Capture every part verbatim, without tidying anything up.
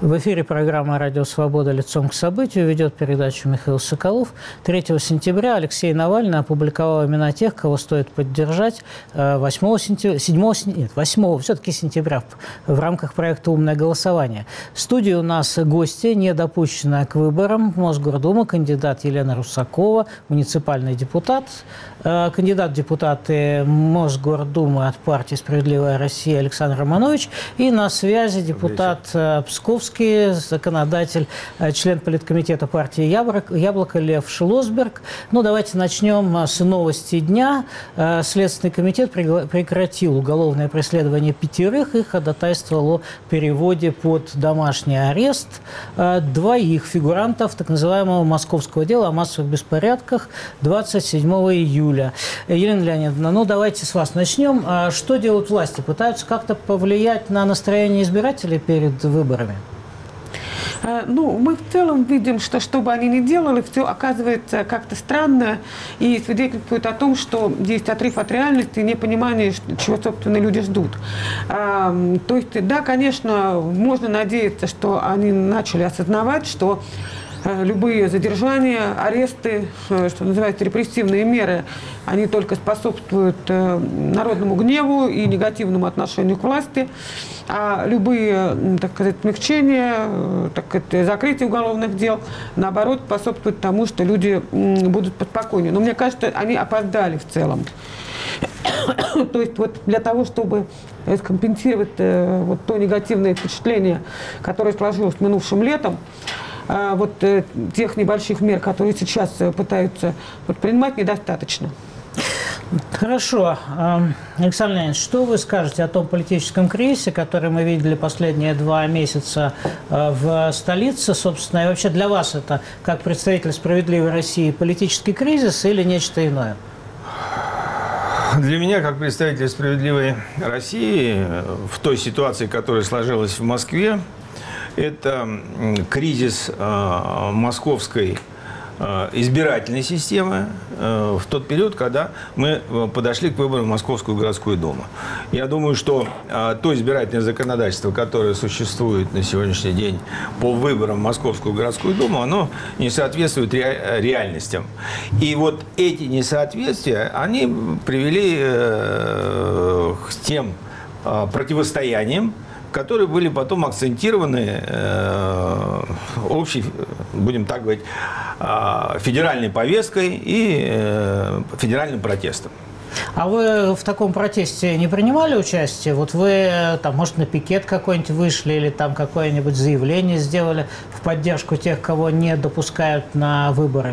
В эфире программа «Радио Свобода. Лицом к событию». Ведет передачу Михаил Соколов. третьего сентября Алексей Навальный опубликовал имена тех, кого стоит поддержать восьмого сентября, седьмого, нет, восьмого, все-таки сентября в рамках проекта «Умное голосование». В студии у нас гости, не допущенная к выборам, Мосгордума, кандидат Елена Русакова, муниципальный депутат, кандидат в депутаты Мосгордумы от партии «Справедливая Россия» Александр Романович и на связи депутат Псковский, законодатель, член политкомитета партии «Яблоко» Лев Шлосберг. Ну, давайте начнем с новости дня. Следственный комитет прекратил уголовное преследование пятерых и ходатайствовал о переводе под домашний арест двоих фигурантов так называемого московского дела о массовых беспорядках двадцать седьмого июля. Елена Леонидовна, ну, давайте с вас начнем. Что делают власти? Пытаются как-то повлиять на настроение избирателей перед выборами? Ну, мы в целом видим, что что бы они ни делали, все оказывается как-то странно и свидетельствует о том, что есть отрыв от реальности и непонимание, чего, собственно, люди ждут. А, то есть, да, конечно, можно надеяться, что они начали осознавать, что любые задержания, аресты, что называется, репрессивные меры, они только способствуют народному гневу и негативному отношению к власти. А любые, так сказать, смягчения, так сказать, закрытие уголовных дел, наоборот, способствуют тому, что люди будут поспокойнее. Но мне кажется, они опоздали в целом. То есть вот для того, чтобы скомпенсировать вот то негативное впечатление, которое сложилось минувшим летом, вот тех небольших мер, которые сейчас пытаются предпринимать, недостаточно. Хорошо. Александр Леонидович, что вы скажете о том политическом кризисе, который мы видели последние два месяца в столице, собственно, и вообще для вас это, как представитель «Справедливой России», политический кризис или нечто иное? Для меня, как представителя «Справедливой России», в той ситуации, которая сложилась в Москве, это кризис э, московской э, избирательной системы э, в тот период, когда мы подошли к выборам в Московскую городскую думу. Я думаю, что э, то избирательное законодательство, которое существует на сегодняшний день по выборам в Московскую городскую думу, оно не соответствует ре реальностям. И вот эти несоответствия, они привели э, к тем э, противостояниям, которые были потом акцентированы э, общей, будем так говорить, э, федеральной повесткой и э, федеральным протестом. А вы в таком протесте не принимали участие? Вот вы, там, может, на пикет какой-нибудь вышли или там какое-нибудь заявление сделали в поддержку тех, кого не допускают на выборы?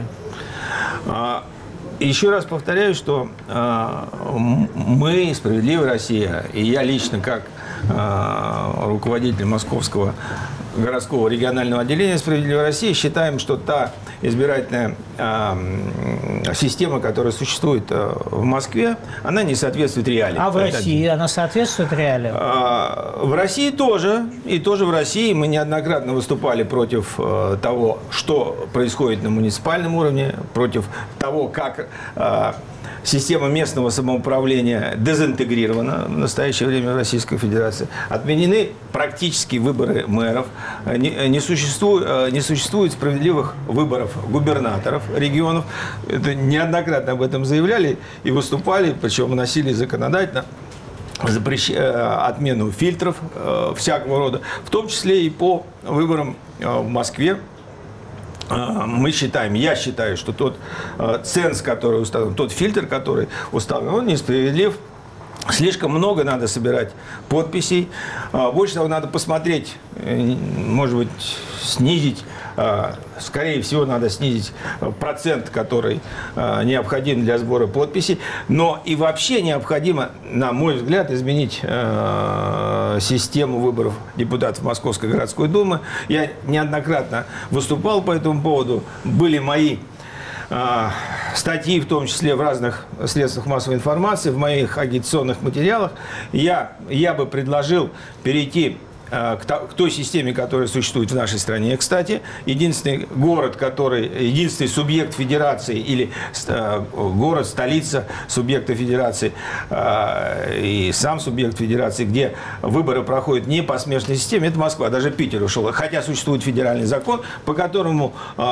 Еще раз повторяю, что э, мы, «Справедливая Россия», и я лично, как э, руководитель Московского городского регионального отделения «Справедливой России», считаем, что та избирательная э, система, которая существует э, в Москве, она не соответствует реалиям. А в России она соответствует реалиям? Э, в России тоже. И тоже в России мы неоднократно выступали против э, того, что происходит на муниципальном уровне, против того, как э, система местного самоуправления дезинтегрирована в настоящее время в Российской Федерации. Отменены практически выборы мэров. Не, не, существует, не существует справедливых выборов губернаторов регионов. Это неоднократно об этом заявляли и выступали, причем вносили законодательно запрещ... отмену фильтров всякого рода, в том числе и по выборам в Москве. Мы считаем, я считаю, что тот ценз, который установлен, тот фильтр, который установлен, он несправедлив. Слишком много надо собирать подписей. Больше того, надо посмотреть, может быть, снизить, скорее всего, надо снизить процент, который необходим для сбора подписей. Но и вообще необходимо, на мой взгляд, изменить систему выборов депутатов Московской городской думы. Я неоднократно выступал по этому поводу. Были мои статьи, в том числе в разных средствах массовой информации, в моих агитационных материалах. Я, я бы предложил перейти к той системе, которая существует в нашей стране, кстати. Единственный город, который, единственный субъект федерации или город, столица субъекта федерации и сам субъект федерации, где выборы проходят не по смешанной системе, это Москва. Даже Питер ушел. Хотя существует федеральный закон, по которому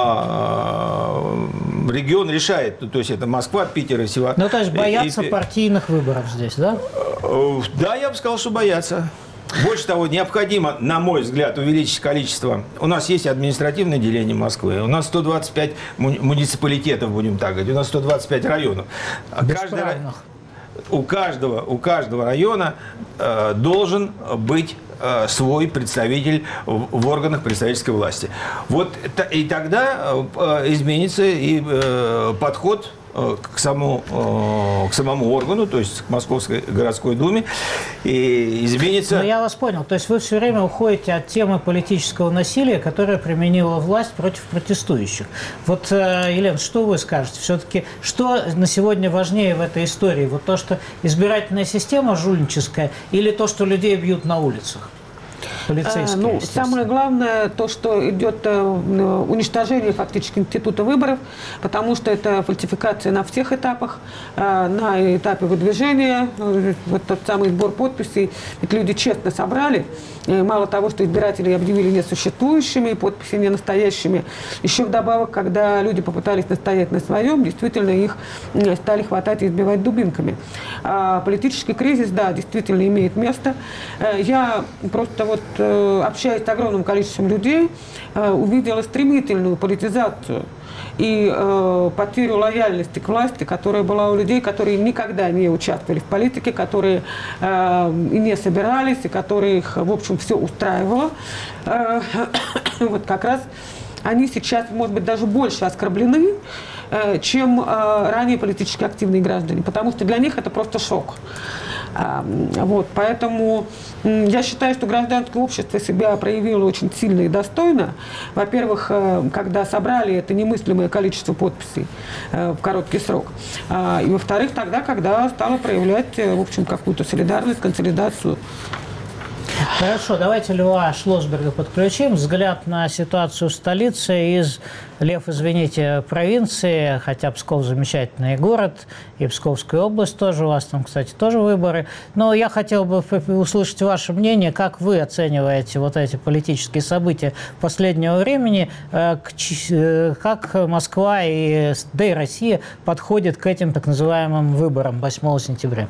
регион решает. То есть это Москва, Питер и Севастополь. Ну, то есть боятся и, партийных выборов здесь, да? Да, я бы сказал, что боятся. Больше того, необходимо, на мой взгляд, увеличить количество. У нас есть административное деление Москвы. У нас сто двадцать пять муниципалитетов, будем так говорить. У нас сто двадцать пять районов. Каждый, у, каждого, у каждого района э, должен быть э, свой представитель в, в органах представительской власти. Вот и тогда э, изменится и э, подход к самому, к самому органу, то есть к Московской городской думе, и изменится... Ну, я вас понял. То есть вы все время уходите от темы политического насилия, которое применила власть против протестующих. Вот, Елена, что вы скажете? Все-таки, что на сегодня важнее в этой истории? Вот то, что избирательная система жульническая, или то, что людей бьют на улицах? Полицейские, ну, самое главное, то, что идет уничтожение фактически института выборов, потому что это фальсификация на всех этапах, на этапе выдвижения, вот тот самый сбор подписей. Ведь люди честно собрали, мало того, что избиратели объявили несуществующими, подписи не настоящими, еще вдобавок, когда люди попытались настоять на своем, действительно их стали хватать и избивать дубинками. А политический кризис, да, действительно имеет место. Я просто вот общаясь с огромным количеством людей, увидела стремительную политизацию и э, потерю лояльности к власти, которая была у людей, которые никогда не участвовали в политике, которые э, и не собирались, и которых, в общем, все устраивало. Э, вот как раз они сейчас, может быть, даже больше оскорблены, э, чем э, ранее политически активные граждане, потому что для них это просто шок. Вот, поэтому я считаю, что гражданское общество себя проявило очень сильно и достойно. Во-первых, когда собрали это немыслимое количество подписей в короткий срок. И во-вторых, тогда, когда стало проявлять, в общем, какую-то солидарность, консолидацию. Хорошо, давайте Льва Шлосберга подключим. Взгляд на ситуацию в столице из, Лев, извините, провинции, хотя Псков замечательный город, и Псковская область тоже, у вас там, кстати, тоже выборы. Но я хотел бы услышать ваше мнение, как вы оцениваете вот эти политические события последнего времени, как Москва и, да и Россия подходят к этим так называемым выборам восьмого сентября?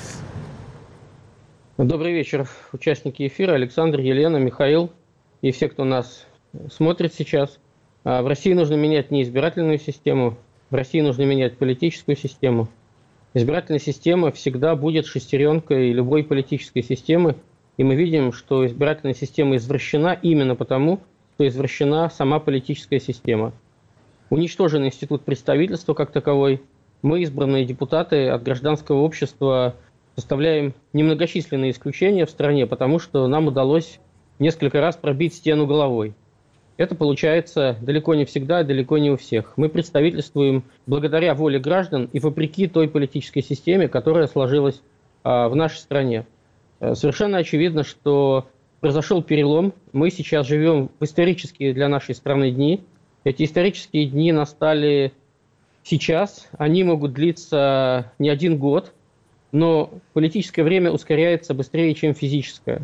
Добрый вечер, участники эфира, Александр, Елена, Михаил и все, кто нас смотрит сейчас. В России нужно менять не избирательную систему, в России нужно менять политическую систему. Избирательная система всегда будет шестеренкой любой политической системы, и мы видим, что избирательная система извращена именно потому, что извращена сама политическая система. Уничтожен институт представительства как таковой. Мы, избранные депутаты от гражданского общества, составляем немногочисленные исключения в стране, потому что нам удалось несколько раз пробить стену головой. Это получается далеко не всегда, далеко не у всех. Мы представительствуем благодаря воле граждан и вопреки той политической системе, которая сложилась а, в нашей стране. Совершенно очевидно, что произошел перелом. Мы сейчас живем в исторические для нашей страны дни. Эти исторические дни настали сейчас. Они могут длиться не один год. Но политическое время ускоряется быстрее, чем физическое.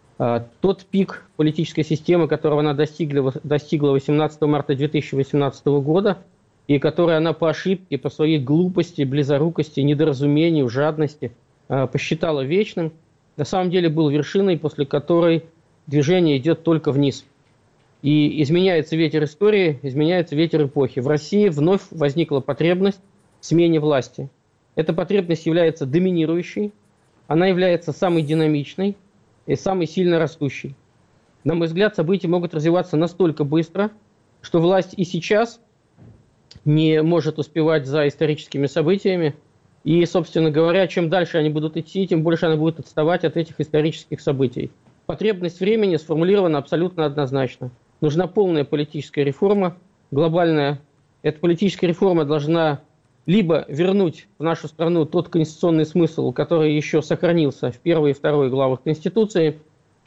Тот пик политической системы, которого она достигла, достигла восемнадцатого марта две тысячи восемнадцатого года, и который она по ошибке, по своей глупости, близорукости, недоразумению, жадности посчитала вечным, на самом деле был вершиной, после которой движение идет только вниз. И изменяется ветер истории, изменяется ветер эпохи. В России вновь возникла потребность в смене власти. Эта потребность является доминирующей, она является самой динамичной и самой сильно растущей. На мой взгляд, события могут развиваться настолько быстро, что власть и сейчас не может успевать за историческими событиями. И, собственно говоря, чем дальше они будут идти, тем больше она будет отставать от этих исторических событий. Потребность времени сформулирована абсолютно однозначно. Нужна полная политическая реформа, глобальная. Эта политическая реформа должна либо вернуть в нашу страну тот конституционный смысл, который еще сохранился в первой и второй главах Конституции,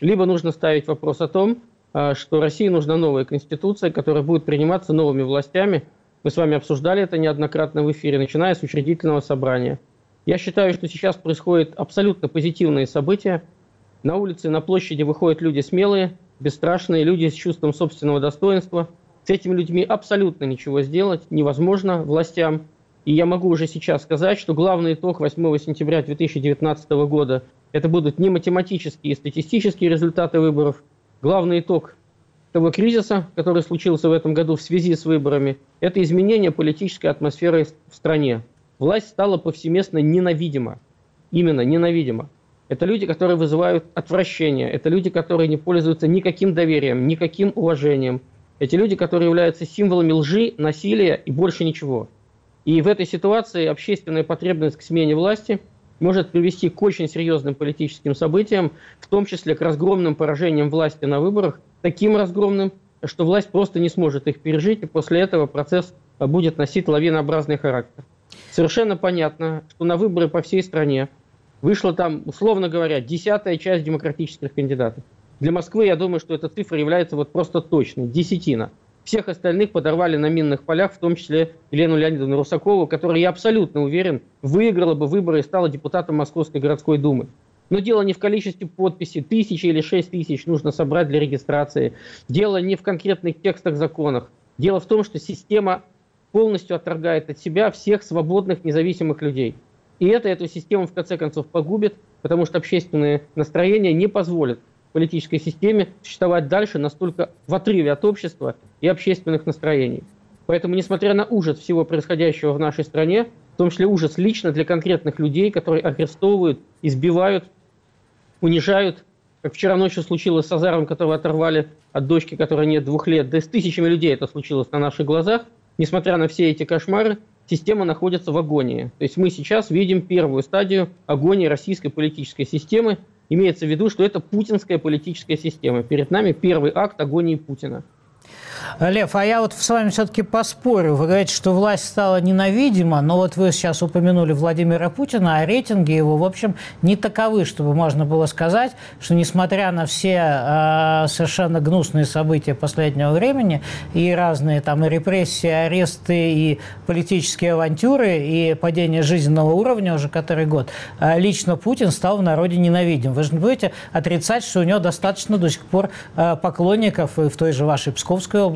либо нужно ставить вопрос о том, что России нужна новая конституция, которая будет приниматься новыми властями. Мы с вами обсуждали это неоднократно в эфире, начиная с учредительного собрания. Я считаю, что сейчас происходят абсолютно позитивные события. На улице, на площади выходят люди смелые, бесстрашные, люди с чувством собственного достоинства. С этими людьми абсолютно ничего сделать невозможно властям. И я могу уже сейчас сказать, что главный итог восьмого сентября две тысячи девятнадцатого года – это будут не математические и статистические результаты выборов. Главный итог того кризиса, который случился в этом году в связи с выборами, это изменение политической атмосферы в стране. Власть стала повсеместно ненавидима. Именно ненавидима. Это люди, которые вызывают отвращение. Это люди, которые не пользуются никаким доверием, никаким уважением. Эти люди, которые являются символами лжи, насилия и больше ничего. И в этой ситуации общественная потребность к смене власти может привести к очень серьезным политическим событиям, в том числе к разгромным поражениям власти на выборах, таким разгромным, что власть просто не сможет их пережить, и после этого процесс будет носить лавинообразный характер. Совершенно понятно, что на выборы по всей стране вышла там, условно говоря, десятая часть демократических кандидатов. Для Москвы, я думаю, что эта цифра является вот просто точной, десятина. Всех остальных подорвали на минных полях, в том числе Елену Леонидовну Русакову, которая, я абсолютно уверен, выиграла бы выборы и стала депутатом Московской городской думы. Но дело не в количестве подписей, тысячи или шесть тысяч нужно собрать для регистрации. Дело не в конкретных текстах законах. Дело в том, что система полностью отторгает от себя всех свободных, независимых людей. И это эту систему в конце концов погубит, потому что общественные настроения не позволят политической системе существовать дальше настолько в отрыве от общества и общественных настроений. Поэтому, несмотря на ужас всего происходящего в нашей стране, в том числе ужас лично для конкретных людей, которые арестовывают, избивают, унижают, как вчера ночью случилось с Азаровым, которого оторвали от дочки, которой нет двух лет, да и с тысячами людей это случилось на наших глазах, несмотря на все эти кошмары, система находится в агонии. То есть мы сейчас видим первую стадию агонии российской политической системы. Имеется в виду, что это путинская политическая система. Перед нами первый акт агонии Путина. Лев, а я вот с вами все-таки поспорю. Вы говорите, что власть стала ненавидима, но вот вы сейчас упомянули Владимира Путина, а рейтинги его, в общем, не таковы, чтобы можно было сказать, что несмотря на все э, совершенно гнусные события последнего времени и разные там и репрессии, и аресты, и политические авантюры, и падение жизненного уровня уже который год, э, лично Путин стал в народе ненавидим. Вы же не будете отрицать, что у него достаточно до сих пор э, поклонников и в той же вашей Псковской области?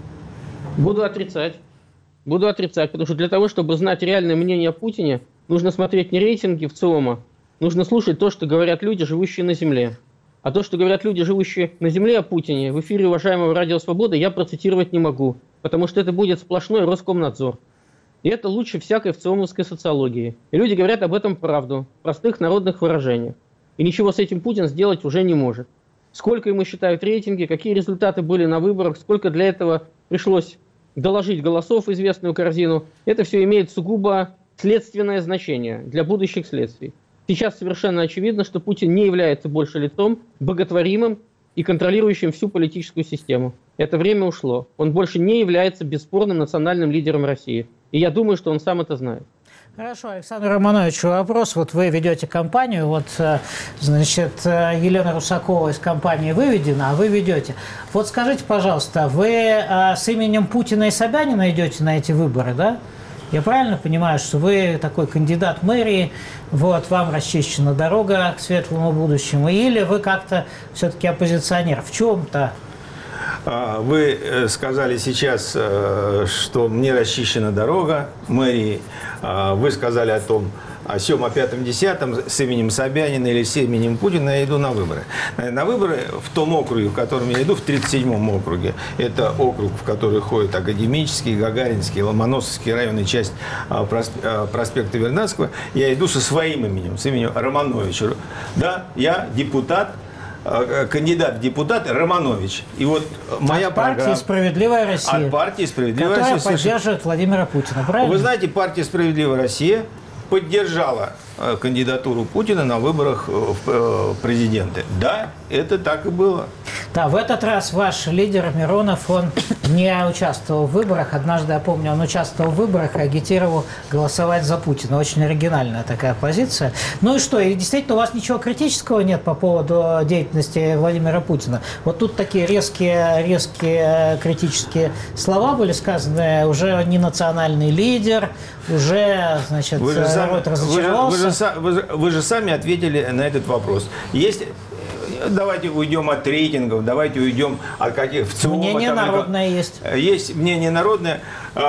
Буду отрицать. Буду отрицать, потому что для того, чтобы знать реальное мнение о Путине, нужно смотреть не рейтинги в ЦИОМа, нужно слушать то, что говорят люди, живущие на Земле. А то, что говорят люди, живущие на Земле о Путине, в эфире уважаемого Радио Свободы, я процитировать не могу, потому что это будет сплошной Роскомнадзор. И это лучше всякой вциомовской социологии. И люди говорят об этом правду, в простых народных выражениях. И ничего с этим Путин сделать уже не может. Сколько ему считают рейтинги, какие результаты были на выборах, сколько для этого пришлось доложить голосов в известную корзину, это все имеет сугубо следственное значение для будущих следствий. Сейчас совершенно очевидно, что Путин не является больше лицом боготворимым и контролирующим всю политическую систему. Это время ушло. Он больше не является бесспорным национальным лидером России. И я думаю, что он сам это знает. Хорошо, Александр Романович, вопрос. Вот вы ведете кампанию, вот, значит, Елена Русакова из кампании выведена, а вы ведете. Вот скажите, пожалуйста, вы с именем Путина и Собянина идете на эти выборы, да? Я правильно понимаю, что вы такой кандидат мэрии, вот, вам расчищена дорога к светлому будущему, или вы как-то все-таки оппозиционер в чем-то? Вы сказали сейчас, что мне расчищена дорога мэрии. Вы сказали о том, о сём, о пятом, десятом с именем Собянина или с именем Путина я иду на выборы. На выборы в том округе, в котором я иду, в тридцать седьмом округе. Это округ, в который ходят Академический, Гагаринский, Ломоносовский районы, часть проспекта Вернадского. Я иду со своим именем, с именем Романовича. Да, я депутат, кандидат в депутаты Романович. И вот моя от партии программа... «Справедливая Россия». От партии «Справедливая которая Россия». Которая поддерживает Владимира Путина, правильно? Вы знаете, партия «Справедливая Россия» поддержала кандидатуру Путина на выборах в президенты. Да, это так и было. Да, в этот раз ваш лидер Миронов, он не участвовал в выборах. Однажды, я помню, он участвовал в выборах и агитировал голосовать за Путина. Очень оригинальная такая позиция. Ну и что, и действительно у вас ничего критического нет по поводу деятельности Владимира Путина? Вот тут такие резкие, резкие критические слова были сказаны. Уже не национальный лидер, уже, значит, вы же сами, народ разочаровался. Вы же, вы, же, вы же сами ответили на этот вопрос. Есть... Давайте уйдем от рейтингов, давайте уйдем от каких... Мнение народное есть. Есть мнение народное.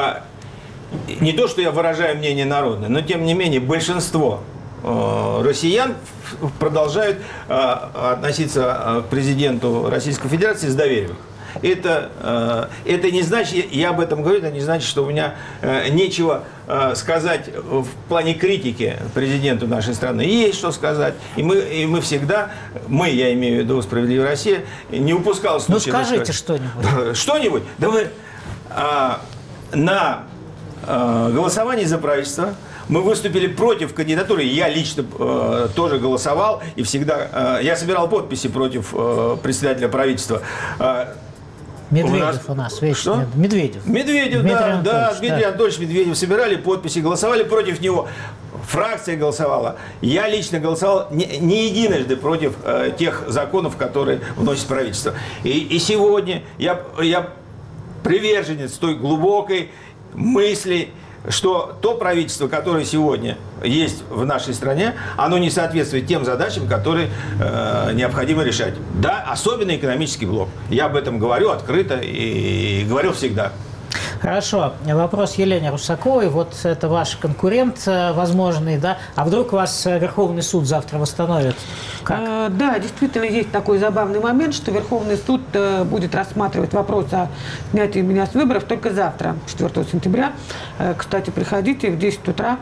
Не то, что я выражаю мнение народное, но тем не менее большинство россиян продолжают относиться к президенту Российской Федерации с доверием. Это, это не значит, я об этом говорю, это не значит, что у меня нечего сказать в плане критики президенту нашей страны. Есть что сказать. И мы, и мы всегда, мы, я имею в виду «Справедливая Россия», не упускал случая. Ну скажите что-нибудь. Что-нибудь? Да вы а, на а, голосовании за правительство мы выступили против кандидатуры. Я лично э, тоже голосовал и всегда... Э, я собирал подписи против э, председателя правительства. Э, Медведев у нас, у нас вечно. Что? Медведев. Медведев, Дмитрий да, Анатольевич, да, да. Дмитрий Анатольевич Медведев. Собирали подписи, голосовали против него. Фракция голосовала. Я лично голосовал не, не единожды против э, тех законов, которые вносит правительство. И, и сегодня я, я приверженец той глубокой мысли, что то правительство, которое сегодня есть в нашей стране, оно не соответствует тем задачам, которые э, необходимо решать. Да, особенно экономический блок. Я об этом говорю открыто и говорил всегда. Хорошо. Вопрос Елене Русаковой. Вот это ваш конкурент возможный, да? А вдруг вас Верховный суд завтра восстановит? Как? А, да, действительно есть такой забавный момент, что Верховный суд э, будет рассматривать вопрос о снятии меня с выборов только завтра, четвёртого сентября. Э, кстати, приходите в десять утра,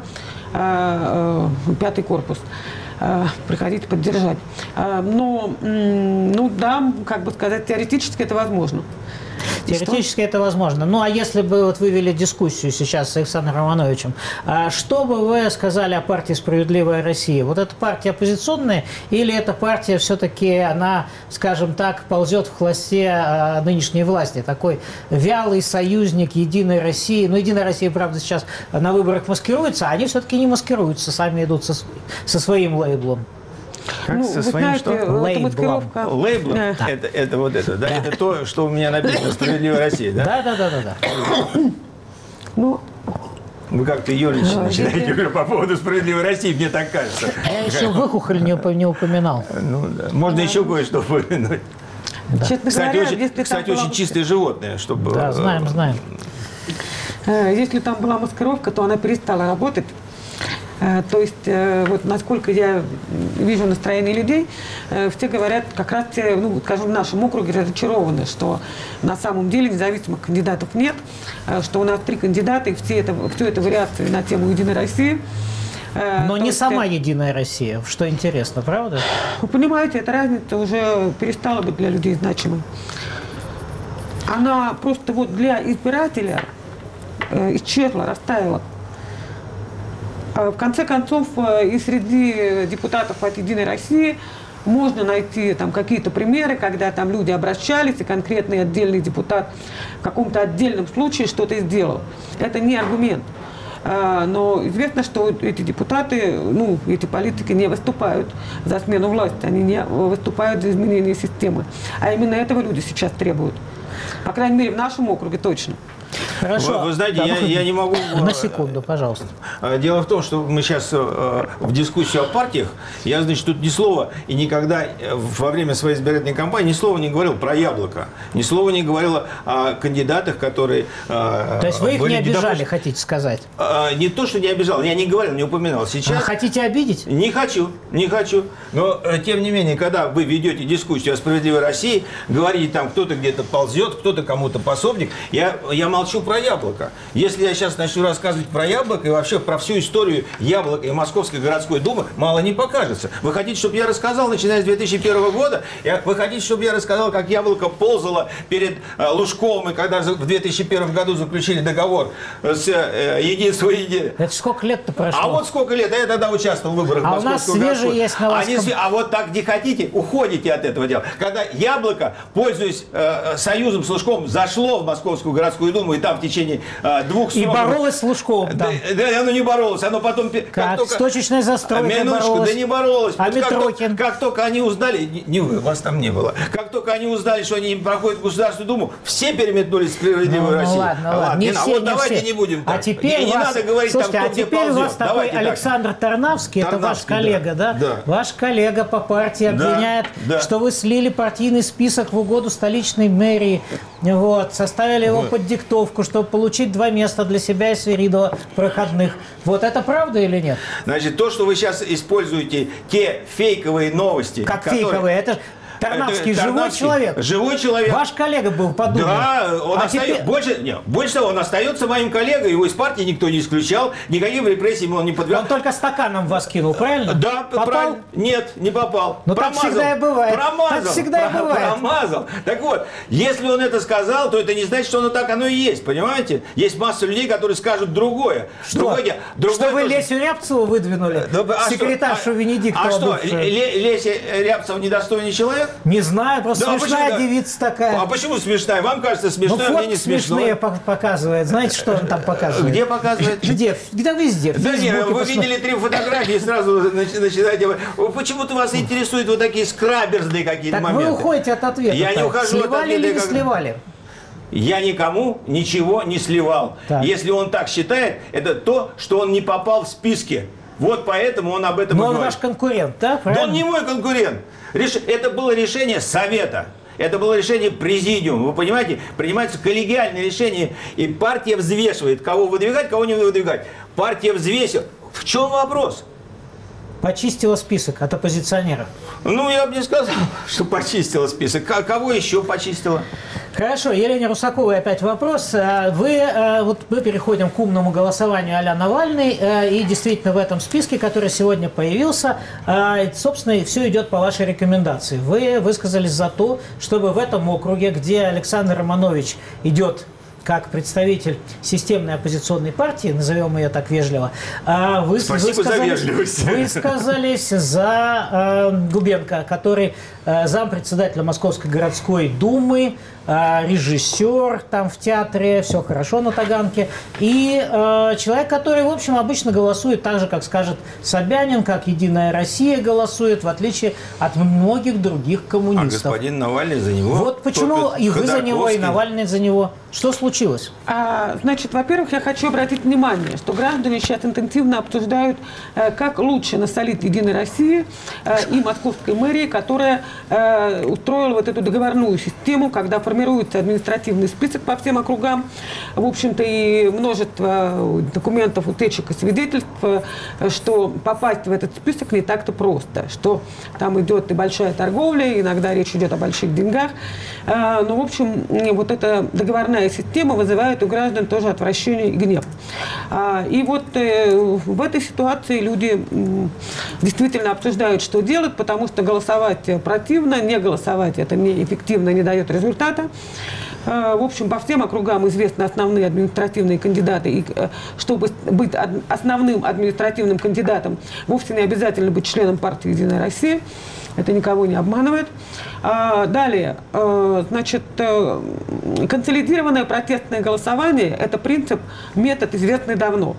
э, э, пятый корпус. Приходите поддержать. Но, ну да, как бы сказать, теоретически это возможно. Теоретически это возможно. Ну, а если бы вот вы вели дискуссию сейчас с Александром Романовичем, что бы вы сказали о партии «Справедливая Россия»? Вот эта партия оппозиционная или эта партия все-таки, она, скажем так, ползет в хвосте нынешней власти? Такой вялый союзник «Единой России». Ну, «Единая Россия», правда, сейчас на выборах маскируется, а они все-таки не маскируются, сами идут со, со своим лейблом. Как ну, со вы своим знаете, что? Лейблом. Лейблом? Да. Это, это вот это, да? да? Это то, что у меня написано «Справедливая Россия», да? Да, да, да, да, да. Ну, вы как-то ерничать начинаете если... по поводу «Справедливой России», мне так кажется. Я еще выхухоль не, не упоминал. Ну, да. Можно да. еще кое-что упомянуть. Да. Кстати, говоря, очень, кстати очень чистое животное, чтобы... Да, знаем, знаем. Если там была маскировка, то она перестала работать. То есть, вот насколько я вижу настроение людей, все говорят, как раз те, ну, скажем, в нашем округе разочарованы, что на самом деле независимых кандидатов нет, что у нас три кандидата, и все это, все это вариации на тему «Единой России». Но То не сама «Единая Россия», что интересно, правда? Вы понимаете, эта разница уже перестала быть для людей значимой. Она просто вот для избирателя исчезла, растаяла. В конце концов, и среди депутатов от «Единой России» можно найти там какие-то примеры, когда там люди обращались, и конкретный отдельный депутат в каком-то отдельном случае что-то сделал. Это не аргумент. Но известно, что эти депутаты, ну, эти политики не выступают за смену власти, они не выступают за изменение системы. А именно этого люди сейчас требуют. По крайней мере, в нашем округе точно. Хорошо. Вы, вы знаете, да, я, я не могу... На секунду, пожалуйста. Дело в том, что мы сейчас в дискуссии о партиях, я, значит, тут ни слова и никогда во время своей избирательной кампании ни слова не говорил про яблоко, ни слова не говорил о кандидатах, которые... То есть вы их не обижали, недопущ... хотите сказать? Не то, что не обижал, я не говорил, не упоминал. Сейчас... А хотите обидеть? Не хочу, не хочу. Но, тем не менее, когда вы ведете дискуссию о «Справедливой России», говорите, там кто-то где-то ползет, кто-то кому-то пособник, я, я молчу. молчу про Яблоко. Если я сейчас начну рассказывать про Яблоко и вообще про всю историю Яблока и Московской городской думы, мало не покажется. Вы хотите, чтобы я рассказал, начиная с две тысячи первого года? Вы хотите, чтобы я рассказал, как Яблоко ползало перед э, Лужковым, и когда в две тысячи первом году заключили договор с э, Единством и Единым? Это сколько лет-то прошло? А вот сколько лет? А я тогда участвовал в выборах а Московского у нас свежие есть на Они, А вот так не хотите, уходите от этого дела. Когда Яблоко, пользуясь э, союзом с Лужковым, зашло в Московскую городскую думу, и там в течение э, двух сроков... И боролось с Лужковым да, да, оно не боролось, оно потом... Как, как только... Точечная застройка Минуточку, боролась. да не боролась. А вот Митрокин? Как, как только они узнали... Не, не вы, вас там не было. Как только они узнали, что они не проходят в Государственную Думу, все переметнулись в справедливую ну, Россию. Ну ладно, ладно. ладно. Не не, все, а вот не давайте все. не будем так. А теперь не, не вас... надо говорить, Слушайте, там, кто а теперь где у вас ползет. такой Давайте Александр так. Тарнавский, это ваш коллега, да? Да. Ваш коллега по партии обвиняет, да. что вы слили партийный список в угоду столичной мэрии, вот, составили его вот. под диктовку, чтобы получить два места для себя и Свиридова проходных. Вот это правда или нет? Значит, то, что вы сейчас используете, те фейковые новости... Как которые... фейковые? Это... Тарнавский Это, живой Тарнавский, человек. Живой человек. Ваш коллега был, подумай. Да, он а остается, теперь... больше, нет, больше того, он остается моим коллегой, его из партии никто не исключал, никаким репрессиям он не подвергал. Он только стаканом вас кинул, правильно? Да, попал? правильно. Нет, не попал. Но так всегда и бывает. Промазал. Так всегда и бывает. Промазал. Так вот, если он это сказал, то это не значит, что оно так оно и есть, понимаете? Есть масса людей, которые скажут другое. Что? Другое, другое что вы то, Лесю Рябцеву выдвинули? Да, а секретаршу что? Венедиктова. А что, бывшую. Леся Рябцев недостойный человек? Не знаю, просто Да, смешная почему, девица такая. А почему смешная? Вам кажется смешной, ну, а мне не смешно. смешные показывает. Знаете, что он там показывает? Где показывает? Где? Да везде. В Да нет, вы посмотри. видели три фотографии и сразу начинаете... Почему-то вас интересуют вот такие скраберсные какие-то так моменты. вы уходите от ответа. Я не ухожу от Сливали или ответа, не как- сливали? Я никому ничего не сливал. Так. Если он так считает, это то, что он не попал в списки. Вот поэтому он об этом Но и он говорит. ваш конкурент, да? Да Правильно? он не мой конкурент. Реш- Это было решение Совета. Это было решение президиума. Вы понимаете, принимается коллегиальное решение, и партия взвешивает, кого выдвигать, кого не выдвигать. Партия взвесила. В чем вопрос? Почистила список от оппозиционеров. Ну, я бы не сказал, что почистила список. К- Кого еще почистила? Хорошо, Елене Русаковой опять вопрос. А Вы, э, вот мы переходим к умному голосованию а-ля Навальный, э, и действительно в этом списке, который сегодня появился, э, собственно, все идет по вашей рекомендации. Вы высказались за то, чтобы в этом округе, где Александр Романович идет как представитель системной оппозиционной партии, назовем ее так вежливо, э, вы Спасибо за высказались, вежливость. высказались за э, Губенко, который э, зампредседателя Московской городской думы, э, режиссер там в театре, все хорошо на Таганке, и э, человек, который, в общем, обычно голосует так же, как скажет Собянин, как «Единая Россия» голосует, в отличие от многих других А коммунистов. господин Навальный за него. Вот почему топит и вы за него, и Ходорковский. Навальный за него. Что случилось? А, значит, во-первых, я хочу обратить внимание, что граждане сейчас интенсивно обсуждают, э, как лучше насолить «Единой России» э, и московской мэрии, которая э, устроила вот эту договорную систему, когда формируется административный список по всем округам, в общем-то, и множество документов, утечек и свидетельств, э, что попасть в этот список не так-то просто, что там идет и большая торговля, иногда речь идет о больших деньгах. Э, но, в общем, вот эта договорная система вызывает у граждан тоже отвращение и гнев. А, и вот э, в этой ситуации люди м, действительно обсуждают, что делать, потому что голосовать противно, не голосовать это неэффективно, не дает результата. А, в общем, по всем округам известны основные административные кандидаты. И э, чтобы быть од- основным административным кандидатом, вовсе не обязательно быть членом партии «Единая Россия». Это никого не обманывает. А, далее, э, значит, э, консолидированное протестное голосование – это принцип, метод, известный давно.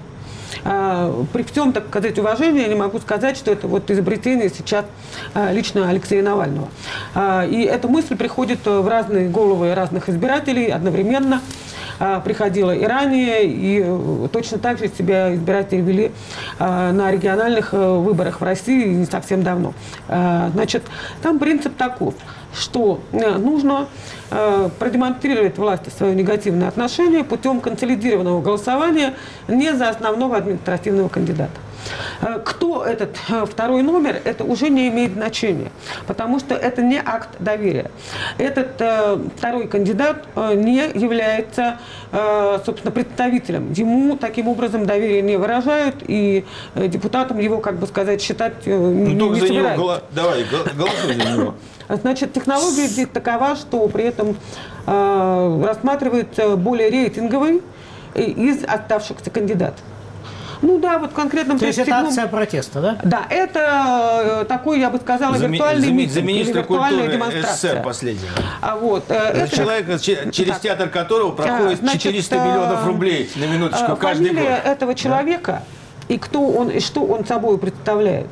А, при всем, так сказать, уважении я не могу сказать, что это вот изобретение сейчас а, лично Алексея Навального. А, и эта мысль приходит в разные головы разных избирателей одновременно. А, приходила и ранее, и э, точно так же себя избиратели вели а, на региональных э, выборах в России не совсем давно. А, значит, там принцип таков, что э, нужно э, продемонстрировать власти свое негативное отношение путем консолидированного голосования не за основного административного кандидата. Кто этот второй номер, это уже не имеет значения, потому что это не акт доверия. Этот э, второй кандидат э, не является, э, собственно, представителем. Ему таким образом доверие не выражают, и э, депутатам его, как бы сказать, считать э, не, ну, не за собираются. него, давай, голосуй за него. Значит, технология здесь такова, что при этом э, рассматривается более рейтинговый из оставшихся кандидатов. Ну да, вот в конкретном... То есть это акция протеста, да? Да, это такой, я бы сказала, За, виртуальный за, митинг за министра или виртуальная культуры демонстрация. СССР последнего. А вот, это это человек, через так. театр которого проходит Значит, четыреста миллионов рублей, на минуточку, каждый год. Фамилия этого человека, да? И кто он, и что он собой представляет,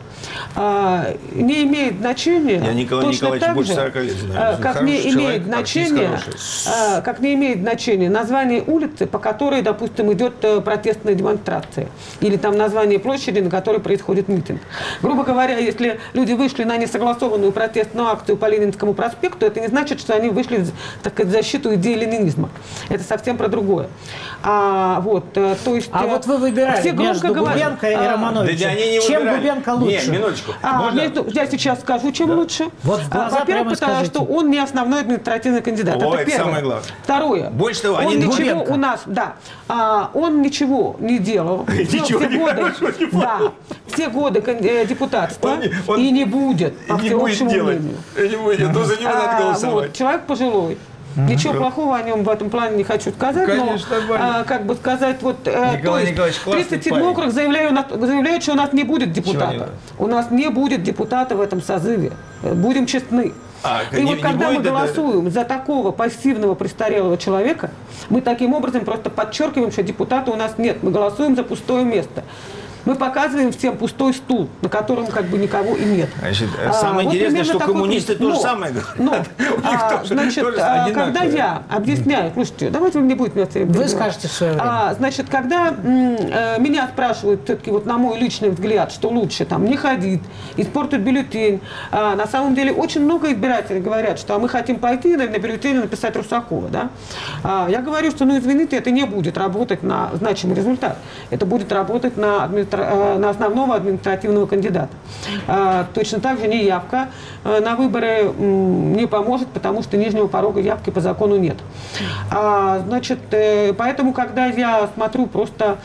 не имеет значения. Я Николай Николаевич больше сорока лет знаю. Как не имеет значения, как не имеет значения название улицы, по которой, допустим, идет протестная демонстрация, или там название площади, на которой происходит митинг. Грубо говоря, если люди вышли на несогласованную протестную акцию по Ленинскому проспекту, это не значит, что они вышли, так сказать, в защиту идеи ленинизма. Это совсем про другое. А вот, то есть. А вот вы выбираете между Губенко и Романовичем. Да, чем Губенко лучше? Нет, минуточку. А, между, я сейчас скажу, чем да. лучше. Вот а, во-первых, потому скажите. что он не основной административный кандидат. О, это, это первое. Самое главное. Второе. Больше того, он они ничего Губенко. у нас, да, а, он ничего не делал. Ничего все не годы, да, все годы депутатства и не будет, по всеобщему мнению. Не будет, но за него надо голосовать. Человек пожилой. Ничего mm-hmm. плохого о нем в этом плане не хочу сказать, Конечно, но, а, как бы сказать, вот, Николай Николаевич, тридцать седьмой округ заявляю, заявляет, что у нас не будет депутата. У нас не будет депутата в этом созыве. Будем честны. А, и не, вот когда мы голосуем это... за такого пассивного престарелого человека, мы таким образом просто подчеркиваем, что депутата у нас нет. Мы голосуем за пустое место. Мы показываем всем пустой стул, на котором как бы никого и нет. Значит, самое а, интересное, вот что коммунисты то же самое говорят. Но, а, значит, а, когда я объясняю, слушайте, давайте вы не будете меня все время Вы скажете свое время. А, значит, когда м, э, меня спрашивают, все-таки вот на мой личный взгляд, что лучше, там, не ходить, испортить бюллетень, а, на самом деле очень много избирателей говорят, что а мы хотим пойти на, на бюллетень написать Русакова, да? А, я говорю, что, ну, извините, это не будет работать на значимый результат. Это будет работать на администрацию на основного административного кандидата. Точно так же неявка на выборы не поможет, потому что нижнего порога явки по закону нет. Значит, поэтому, когда я смотрю просто,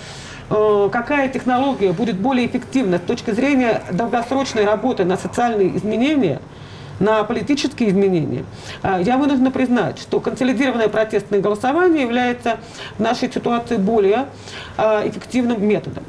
какая технология будет более эффективна с точки зрения долгосрочной работы на социальные изменения, на политические изменения, я вынуждена признать, что консолидированное протестное голосование является в нашей ситуации более эффективным методом.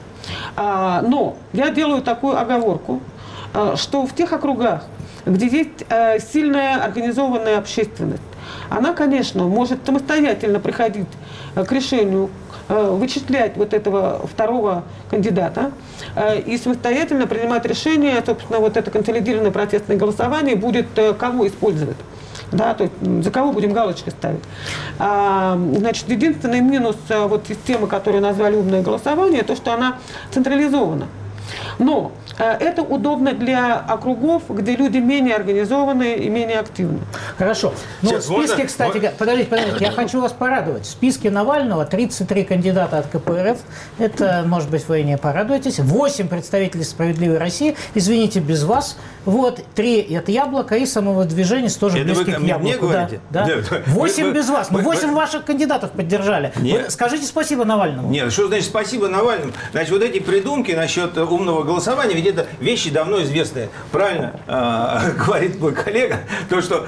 Но я делаю такую оговорку, что в тех округах, где есть сильная организованная общественность, она, конечно, может самостоятельно приходить к решению вычислять вот этого второго кандидата и самостоятельно принимать решение, собственно, вот это консолидированное протестное голосование будет кого использовать. Да, то есть за кого будем галочки ставить. А, значит, единственный минус вот, системы, которую назвали умное голосование, то, что она централизована. Но а, это удобно для округов, где люди менее организованные и менее активны. Хорошо. Ну, в списке, можно? Кстати, можно? подождите, подождите, я хочу вас порадовать. В списке Навального тридцать три кандидата от ка пэ эр эф. Это, может быть, вы не порадуетесь. восемь представителей «Справедливой России». Извините, без вас. Вот, три от «Яблока» и самовыдвижения тоже это близких к «Яблоку». Да, да. восемь без вас. Мы восемь ваших кандидатов поддержали. Вы скажите спасибо Навальному. Нет, что значит спасибо Навальному? Значит, вот эти придумки насчет умного голосования, ведь это вещи давно известные. Правильно э, говорит мой коллега, то, что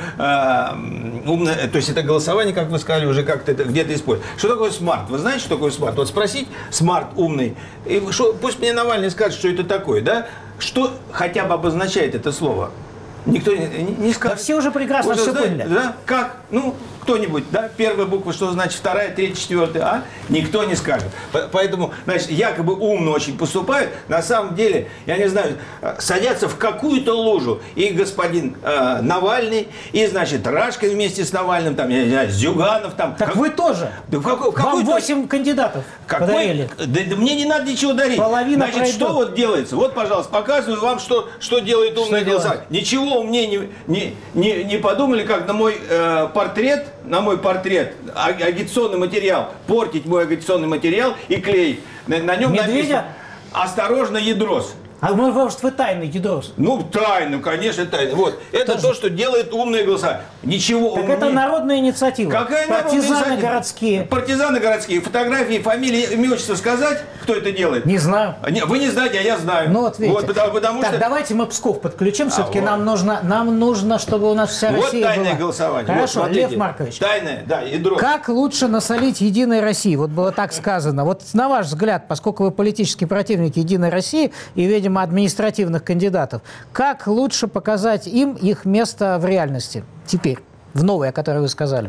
э, умное, то есть это голосование, как вы сказали, уже как-то где-то используют. Что такое смарт? Вы знаете, что такое смарт? Вот спросить, смарт умный, и что, пусть мне Навальный скажет, что это такое, да? Что хотя бы обозначает это слово? Никто не, не скажет. Да все уже прекрасно все поняли. Да? Как? Ну, кто-нибудь, да? Первая буква, что значит вторая, третья, четвертая, а? Никто не скажет. Поэтому, значит, якобы умно очень поступают. На самом деле, я не знаю, садятся в какую-то лужу. И господин э, Навальный, и, значит, Рашкин вместе с Навальным, там, я не знаю, Зюганов там. Так как... вы тоже. Да, в какой, Вам восемь кандидатов подарили. Да, да мне не надо ничего дарить. Половина значит, пройдет. Что вот делается? Вот, пожалуйста, показываю вам, что, что делает умный голосование. Ничего мне не, не, не, не подумали, как на мой э, портрет, на мой портрет, агитационный материал, портить мой агитационный материал и клеить. На, на нем Медведя? осторожно, ядрос. А мы, может, вы тайный ядрос? Ну, тайну, конечно, тайну. Вот. Это Тоже. то, что делает умные голоса. Ничего Так умнее. это народная инициатива. Какая Партизаны народная инициатива? городские. Партизаны городские. Фотографии, фамилии, имя, отчество сказать, кто это делает? Не знаю. Не, вы не знаете, а я знаю. Ну вот видите. Вот, потому, потому так, что... давайте мы Псков подключим. Все-таки вот. нам нужно, нам нужно, чтобы у нас вся Вот Россия тайное была. голосование. Хорошо, вот, смотрите. Лев Маркович. Тайное, да, ядро. Как лучше насолить Единой России? Вот было так сказано. Вот на ваш взгляд, поскольку вы политический противник Единой России и, видимо, административных кандидатов, как лучше показать им их место в реальности теперь, в новой, о которой вы сказали?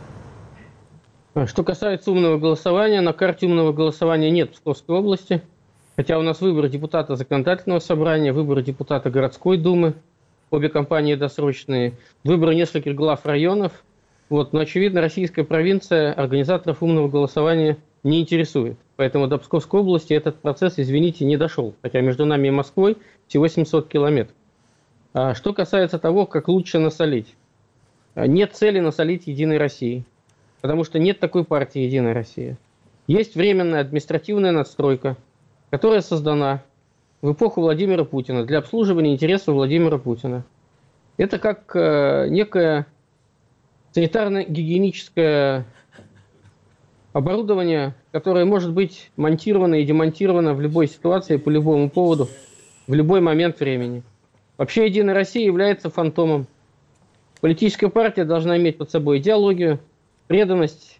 Что касается умного голосования, на карте умного голосования нет Псковской области, хотя у нас выборы депутата законодательного собрания, выборы депутата городской думы, обе кампании досрочные, выборы нескольких глав районов. Вот, но, очевидно, российская провинция организаторов умного голосования не интересует. Поэтому до Псковской области этот процесс, извините, не дошел. Хотя между нами и Москвой всего семьсот километров. А что касается того, как лучше насолить. Нет цели насолить Единой России. Потому что нет такой партии Единая Россия. Есть временная административная надстройка, которая создана в эпоху Владимира Путина для обслуживания интересов Владимира Путина. Это как э, некое санитарно-гигиеническое оборудование, которое может быть монтировано и демонтировано в любой ситуации, по любому поводу, в любой момент времени. Вообще Единая Россия является фантомом. Политическая партия должна иметь под собой идеологию, преданность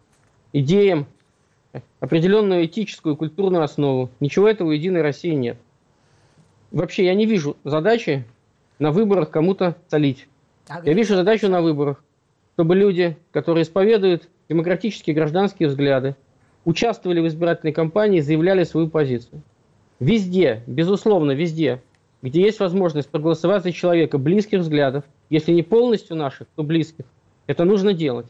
идеям, определенную этическую и культурную основу. Ничего этого у Единой России нет. Вообще я не вижу задачи на выборах кому-то солить. Я вижу задачу на выборах, чтобы люди, которые исповедуют демократические гражданские взгляды, участвовали в избирательной кампании и заявляли свою позицию. Везде, безусловно, везде, где есть возможность проголосовать за человека близких взглядов, если не полностью наших, то близких, это нужно делать.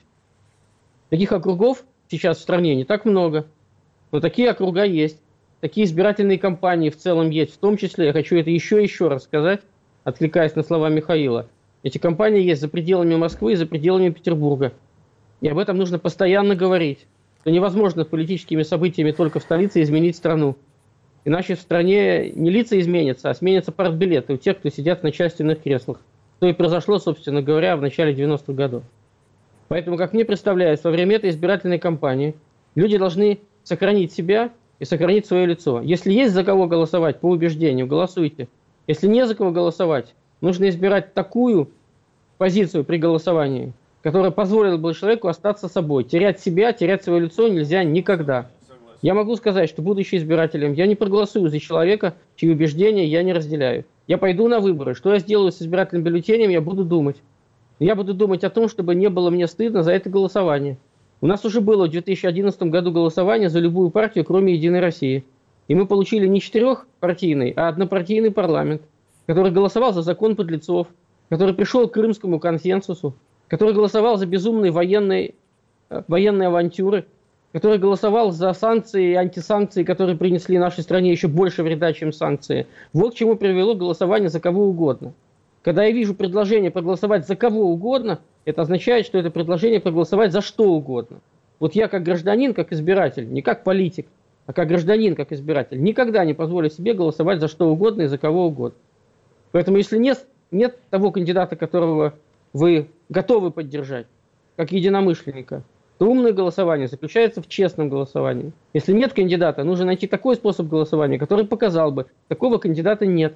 Таких округов сейчас в стране не так много, но такие округа есть. Такие избирательные кампании в целом есть. В том числе, я хочу это еще и еще раз сказать, откликаясь на слова Михаила, эти кампании есть за пределами Москвы и за пределами Петербурга. И об этом нужно постоянно говорить. Что невозможно политическими событиями только в столице изменить страну. Иначе в стране не лица изменятся, а сменятся партбилеты у тех, кто сидят в начальственных креслах. Что и произошло, собственно говоря, в начале девяностых годов. Поэтому, как мне представляется, во время этой избирательной кампании люди должны сохранить себя и сохранить свое лицо. Если есть за кого голосовать по убеждению, голосуйте. Если не за кого голосовать, нужно избирать такую позицию при голосовании, которая позволила бы человеку остаться собой. Терять себя, терять свое лицо нельзя никогда. Я могу сказать, что, будучи избирателем, я не проголосую за человека, чьи убеждения я не разделяю. Я пойду на выборы. Что я сделаю с избирательным бюллетенем, я буду думать. Я буду думать о том, чтобы не было мне стыдно за это голосование. У нас уже было в две тысячи одиннадцатом году голосование за любую партию, кроме Единой России. И мы получили не четырехпартийный, а однопартийный парламент, который голосовал за закон подлецов, который пришел к Крымскому консенсусу, который голосовал за безумные военные, военные авантюры, который голосовал за санкции и антисанкции, которые принесли нашей стране еще больше вреда, чем санкции. Вот к чему привело голосование за кого угодно. Когда я вижу предложение проголосовать за кого угодно, это означает, что это предложение проголосовать за что угодно. Вот я как гражданин, как избиратель, не как политик, а как гражданин, как избиратель, никогда не позволю себе голосовать за что угодно и за кого угодно. Поэтому если нет, нет того кандидата, которого вы готовы поддержать, как единомышленника, то умное голосование заключается в честном голосовании. Если нет кандидата, нужно найти такой способ голосования, который показал бы, такого кандидата нет.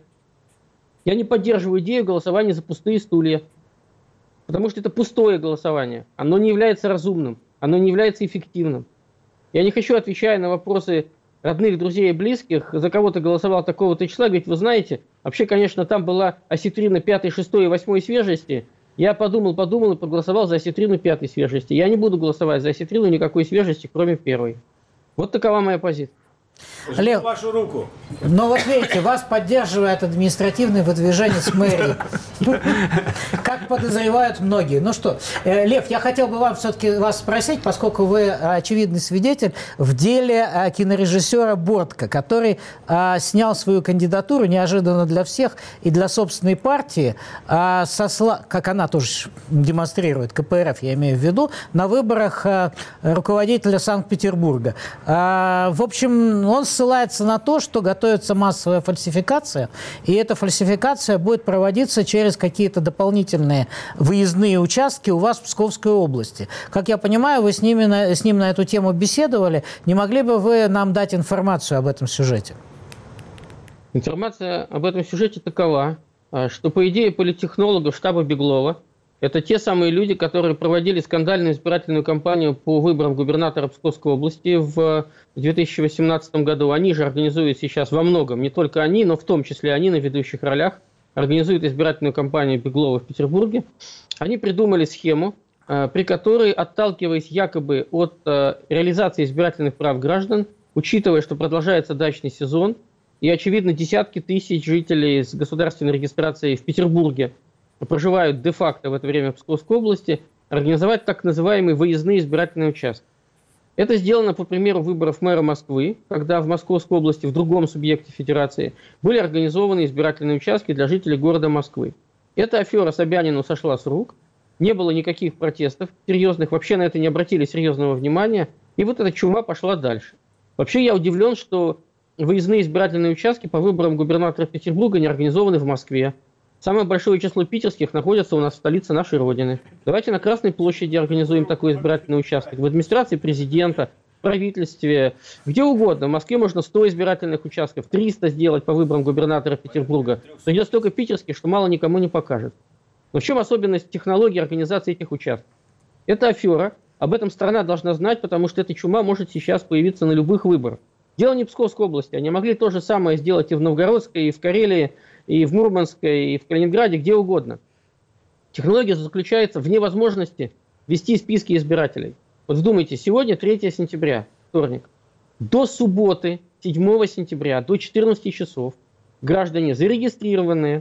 Я не поддерживаю идею голосования за пустые стулья, потому что это пустое голосование. Оно не является разумным, оно не является эффективным. Я не хочу, отвечая на вопросы родных, друзей и близких, за кого ты голосовал такого-то числа, говорить, вы знаете, вообще, конечно, там была осетрина пятой, шестой и восьмой свежести. Я подумал, подумал и проголосовал за осетрину пятой свежести. Я не буду голосовать за осетрину никакой свежести, кроме первой. Вот такова моя позиция. Жму Лев... вашу руку. Но вот видите, вас поддерживает административное выдвижение с мэрии. Как подозревают многие. Ну что, Лев, я хотел бы вам все-таки вас спросить, поскольку вы очевидный свидетель в деле кинорежиссера Бортко, который снял свою кандидатуру неожиданно для всех и для собственной партии, сосла... как она тоже демонстрирует, ка пэ эр эф, я имею в виду, на выборах руководителя Санкт-Петербурга. В общем, он ссылается на то, что готовится массовая фальсификация, и эта фальсификация будет проводиться через какие-то дополнительные выездные участки у вас в Псковской области. Как я понимаю, вы с, ними на, с ним на эту тему беседовали. Не могли бы вы нам дать информацию об этом сюжете? Информация об этом сюжете такова, что, по идее, политтехнологов штаба Беглова, это те самые люди, которые проводили скандальную избирательную кампанию по выборам губернатора Псковской области в две тысячи восемнадцатом году. Они же организуют сейчас во многом, не только они, но в том числе они на ведущих ролях, организуют избирательную кампанию Беглова в Петербурге. Они придумали схему, при которой, отталкиваясь якобы от реализации избирательных прав граждан, учитывая, что продолжается дачный сезон, и, очевидно, десятки тысяч жителей с государственной регистрацией в Петербурге проживают де-факто в это время в Псковской области, организовать так называемые выездные избирательные участки. Это сделано по примеру выборов мэра Москвы, когда в Московской области, в другом субъекте федерации, были организованы избирательные участки для жителей города Москвы. Эта афера Собянину сошла с рук, не было никаких протестов серьезных, вообще на это не обратили серьезного внимания, и вот эта чума пошла дальше. Вообще я удивлен, что выездные избирательные участки по выборам губернатора Петербурга не организованы в Москве. Самое большое число питерских находится у нас в столице нашей Родины. Давайте на Красной площади организуем такой избирательный участок. В администрации президента, в правительстве, где угодно. В Москве можно сто избирательных участков, триста сделать по выборам губернатора Петербурга. Придет столько питерских, что мало никому не покажет. Но в чем особенность технологии организации этих участков? Это афера. Об этом страна должна знать, потому что эта чума может сейчас появиться на любых выборах. Дело не в Псковской области. Они могли то же самое сделать и в Новгородской, и в Карелии, и в Мурманской, и в Калининграде, где угодно. Технология заключается в невозможности вести списки избирателей. Вот вдумайте, сегодня третье сентября, вторник. До субботы, седьмого сентября, до четырнадцати часов граждане, зарегистрированные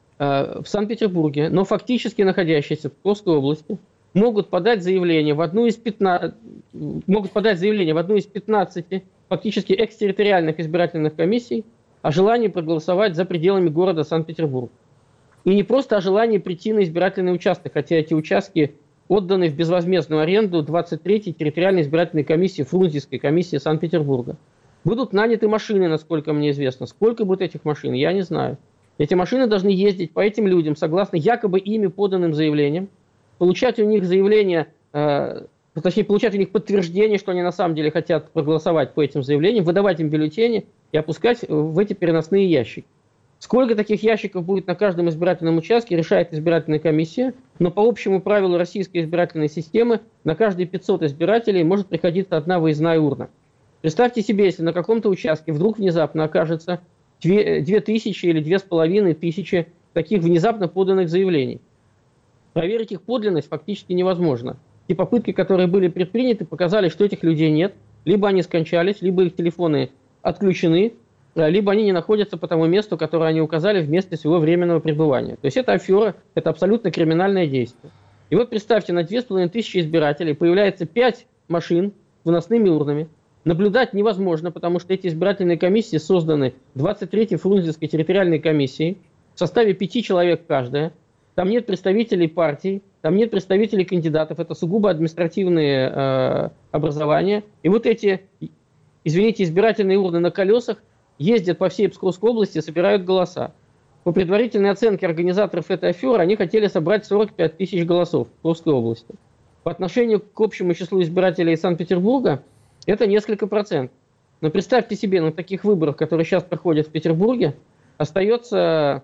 э, в Санкт-Петербурге, но фактически находящиеся в Псковской области, могут подать заявление в одну из пятнадцати, могут подать заявление в одну из пятнадцати фактически экстерриториальных избирательных комиссий о желании проголосовать за пределами города Санкт-Петербург. И не просто о желании прийти на избирательный участок, хотя эти участки отданы в безвозмездную аренду двадцать третьей территориальной избирательной комиссии Фрунзенской комиссии Санкт-Петербурга. Будут наняты машины, насколько мне известно. Сколько будет этих машин, я не знаю. Эти машины должны ездить по этим людям, согласно якобы ими поданным заявлениям, получать у них заявления, э, точнее, получать у них подтверждение, что они на самом деле хотят проголосовать по этим заявлениям, выдавать им бюллетени и опускать в эти переносные ящики. Сколько таких ящиков будет на каждом избирательном участке, решает избирательная комиссия, но по общему правилу российской избирательной системы на каждые пятьсот избирателей может приходиться одна выездная урна. Представьте себе, если на каком-то участке вдруг внезапно окажется две тысячи или две с половиной тысячи таких внезапно поданных заявлений. Проверить их подлинность фактически невозможно. Те попытки, которые были предприняты, показали, что этих людей нет. Либо они скончались, либо их телефоны отключены, либо они не находятся по тому месту, которое они указали в месте своего временного пребывания. То есть это афера, это абсолютно криминальное действие. И вот представьте, на две с половиной тысячи избирателей появляется пять машин с выносными урнами. Наблюдать невозможно, потому что эти избирательные комиссии созданы двадцать третьей Фрунзенской территориальной комиссией в составе пяти человек каждая. Там нет представителей партий, там нет представителей кандидатов, это сугубо административные э, образования. И вот эти, извините, избирательные урны на колесах ездят по всей Псковской области, собирают голоса. По предварительной оценке организаторов этой аферы, они хотели собрать сорок пять тысяч голосов в Псковской области. По отношению к общему числу избирателей Санкт-Петербурга, это несколько процентов. Но представьте себе, на таких выборах, которые сейчас проходят в Петербурге, остается,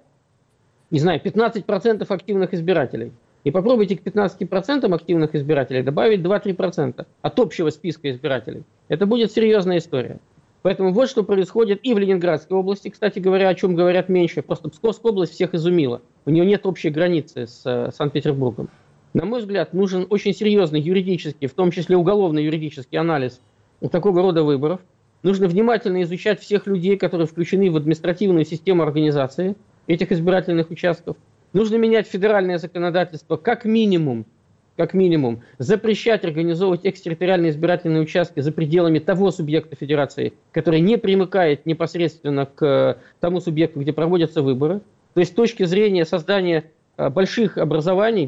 не знаю, пятнадцать процентов активных избирателей. И попробуйте к пятнадцати процентам активных избирателей добавить два-три процента от общего списка избирателей. Это будет серьезная история. Поэтому вот что происходит и в Ленинградской области, кстати говоря, о чем говорят меньше. Просто Псковская область всех изумила. У нее нет общей границы с э, Санкт-Петербургом. На мой взгляд, нужен очень серьезный юридический, в том числе уголовно-юридический анализ такого рода выборов. Нужно внимательно изучать всех людей, которые включены в административную систему организации этих избирательных участков. Нужно менять федеральное законодательство как минимум, как минимум, запрещать организовывать экстерриториальные избирательные участки за пределами того субъекта федерации, который не примыкает непосредственно к тому субъекту, где проводятся выборы. То есть с точки зрения создания больших образований,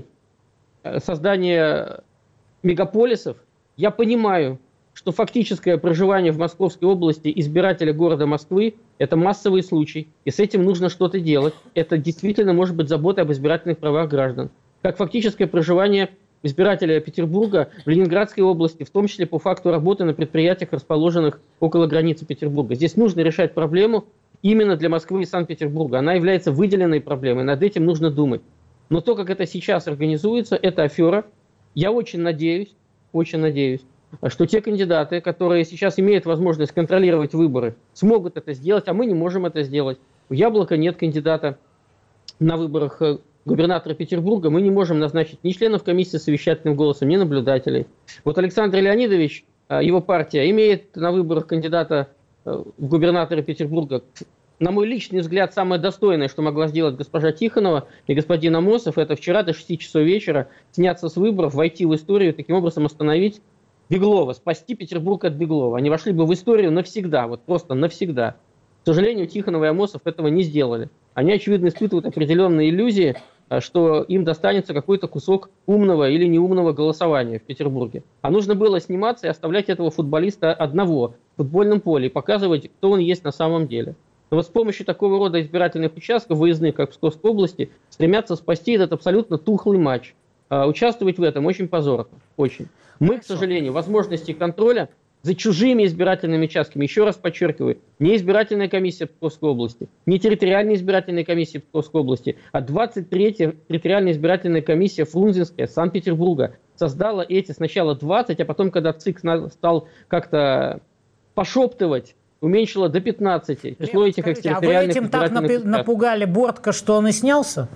создания мегаполисов, я понимаю, что фактическое проживание в Московской области избирателя города Москвы – это массовый случай, и с этим нужно что-то делать. Это действительно может быть забота об избирательных правах граждан. Как фактическое проживание избирателя Петербурга в Ленинградской области, в том числе по факту работы на предприятиях, расположенных около границы Петербурга. Здесь нужно решать проблему именно для Москвы и Санкт-Петербурга. Она является выделенной проблемой, над этим нужно думать. Но то, как это сейчас организуется, это афера. Я очень надеюсь, очень надеюсь, что те кандидаты, которые сейчас имеют возможность контролировать выборы, смогут это сделать, а мы не можем это сделать. У Яблока нет кандидата на выборах губернатора Петербурга, мы не можем назначить ни членов комиссии с совещательным голосом, ни наблюдателей. Вот Александр Леонидович, его партия, имеет на выборах кандидата в губернатора Петербурга, на мой личный взгляд, самое достойное, что могла сделать госпожа Тихонова и господин Амосов, это вчера до шести часов вечера сняться с выборов, войти в историю, таким образом остановить Беглова, спасти Петербург от Беглова. Они вошли бы в историю навсегда, вот просто навсегда. К сожалению, Тихонова и Амосов этого не сделали. Они, очевидно, испытывают определенные иллюзии, что им достанется какой-то кусок умного или неумного голосования в Петербурге. А нужно было сниматься и оставлять этого футболиста одного в футбольном поле и показывать, кто он есть на самом деле. Но вот с помощью такого рода избирательных участков, выездных, как в Псковской области, стремятся спасти этот абсолютно тухлый матч. А участвовать в этом очень позорно. Очень. Мы, к сожалению, возможности контроля за чужими избирательными участками, еще раз подчеркиваю, не избирательная комиссия Псковской области, не территориальная избирательная комиссия Псковской области, а двадцать третья территориальная избирательная комиссия Фрунзенская Санкт-Петербурга создала эти сначала двадцать, а потом, когда ЦИК стал как-то пошептывать, уменьшила до пятнадцати число Лев, этих скажите, экстерриториальных а вы этим так напи- напугали Бортко, что он и снялся?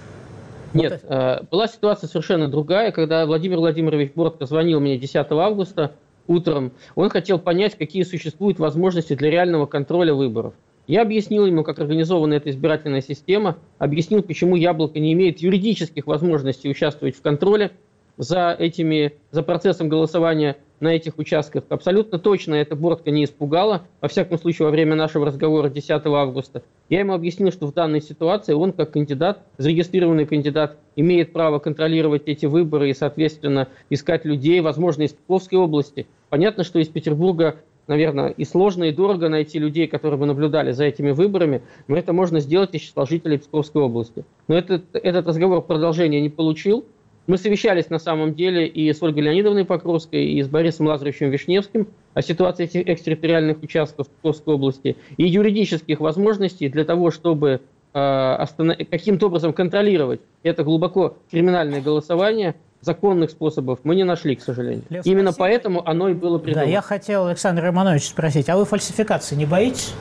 Нет, вот это... была ситуация совершенно другая, когда Владимир Владимирович Бортко звонил мне десятого августа утром, он хотел понять, какие существуют возможности для реального контроля выборов. Я объяснил ему, как организована эта избирательная система, объяснил, почему Яблоко не имеет юридических возможностей участвовать в контроле за, этими, за процессом голосования на этих участках. Абсолютно точно это Бортко не испугало, во всяком случае, во время нашего разговора десятого августа. Я ему объяснил, что в данной ситуации он, как кандидат, зарегистрированный кандидат, имеет право контролировать эти выборы и, соответственно, искать людей, возможно, из Псковской области. Понятно, что из Петербурга, наверное, и сложно, и дорого найти людей, которые бы наблюдали за этими выборами, но это можно сделать из числа жителей Псковской области. Но этот, этот разговор продолжения не получил. Мы совещались на самом деле и с Ольгой Леонидовной Покровской, и с Борисом Лазаревичем Вишневским о ситуации этих экстерриториальных участков в Псковской области и юридических возможностей для того, чтобы э, останов... каким-то образом контролировать это глубоко криминальное голосование. Законных способов мы не нашли, к сожалению. Лев, Именно спасибо. Поэтому оно и было придумано. Да, я хотел Александра Романовича спросить, а вы фальсификации не боитесь?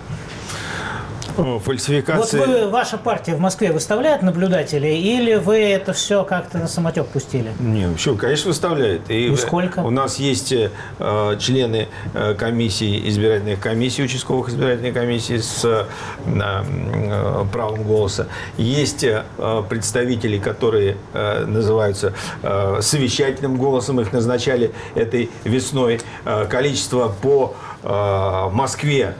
О, фальсификации... Вот вы, ваша партия в Москве выставляет наблюдателей, или вы это все как-то на самотек пустили? Не, все, конечно, выставляет. И, И сколько? У нас есть э, члены э, комиссий, избирательных комиссий, участковых избирательных комиссий с э, э, правом голоса. Есть э, представители, которые э, называются э, совещательным голосом, их назначали этой весной. Э, количество по э, Москве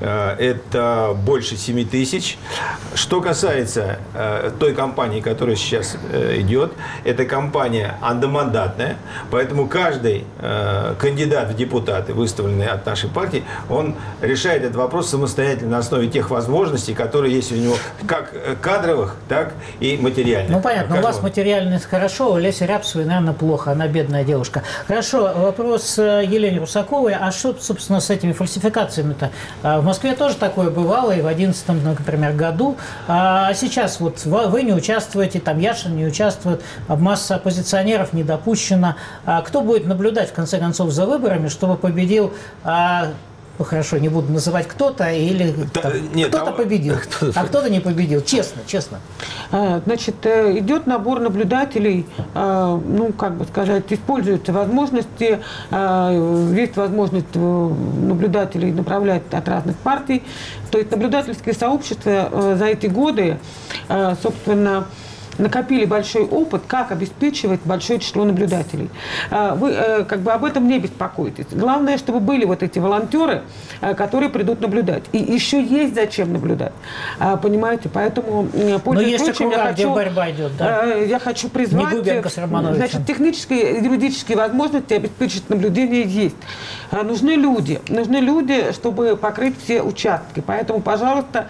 это больше семи тысяч. Что касается э, той кампании, которая сейчас э, идет, это кампания одномандатная, поэтому каждый э, кандидат в депутаты, выставленный от нашей партии, он решает этот вопрос самостоятельно на основе тех возможностей, которые есть у него, как кадровых, так и материальных. Ну, понятно, Каждого. у вас материальность хорошо, у Леси Ряпсовой, наверное, плохо, она бедная девушка. Хорошо, вопрос Елене Русаковой. А что, собственно, с этими фальсификациями-то? В Москве тоже такое бывало, и в две тысячи одиннадцатом, например, году. А сейчас вот вы не участвуете, там Яшин не участвует, масса оппозиционеров не допущена. А кто будет наблюдать, в конце концов, за выборами, чтобы победил а, ну хорошо, не буду называть кто-то, или Да, нет, кто-то там- победил, кто-то- а кто-то не победил. Честно, честно. Значит, идет набор наблюдателей, ну, как бы сказать, используются возможности, есть возможность наблюдателей направлять от разных партий. То есть наблюдательские сообщества за эти годы, собственно, накопили большой опыт, как обеспечивать большое число наблюдателей. Вы как бы об этом не беспокойтесь. Главное, чтобы были вот эти волонтеры, которые придут наблюдать. И еще есть зачем наблюдать. Понимаете? Поэтому, пользуясь есть случаем, округа, я где хочу, борьба идет, да? я хочу призвать... Не Губенко с Романовичем. Значит, технические и юридические возможности обеспечить наблюдение есть. Нужны люди. Нужны люди, чтобы покрыть все участки. Поэтому, пожалуйста,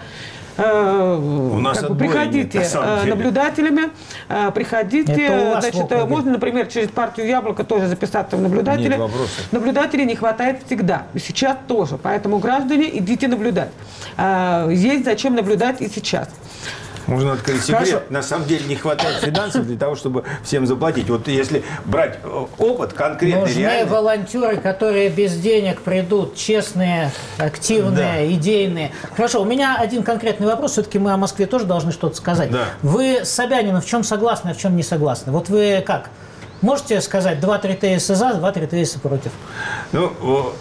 У нас как бы отбоя приходите нет, на самом деле. наблюдателями, приходите, Это у вас значит, в округе. можно, например, через партию «Яблоко» тоже записаться в наблюдатели. Нет вопросов. Наблюдателей не хватает всегда, и сейчас тоже, поэтому, граждане, идите наблюдать. Есть зачем наблюдать и сейчас. Можно открыть секрет. Хорошо. На самом деле не хватает финансов для того, чтобы всем заплатить. Вот если брать опыт конкретный, Нужны реальный... волонтеры, которые без денег придут, честные, активные, Да. идейные. Хорошо, у меня один конкретный вопрос. Все-таки мы о Москве тоже должны что-то сказать. Да. Вы с Собяниным в чем согласны, а в чем не согласны? Вот вы как? Можете сказать два-три тезиса за, два-три тезиса против? Ну,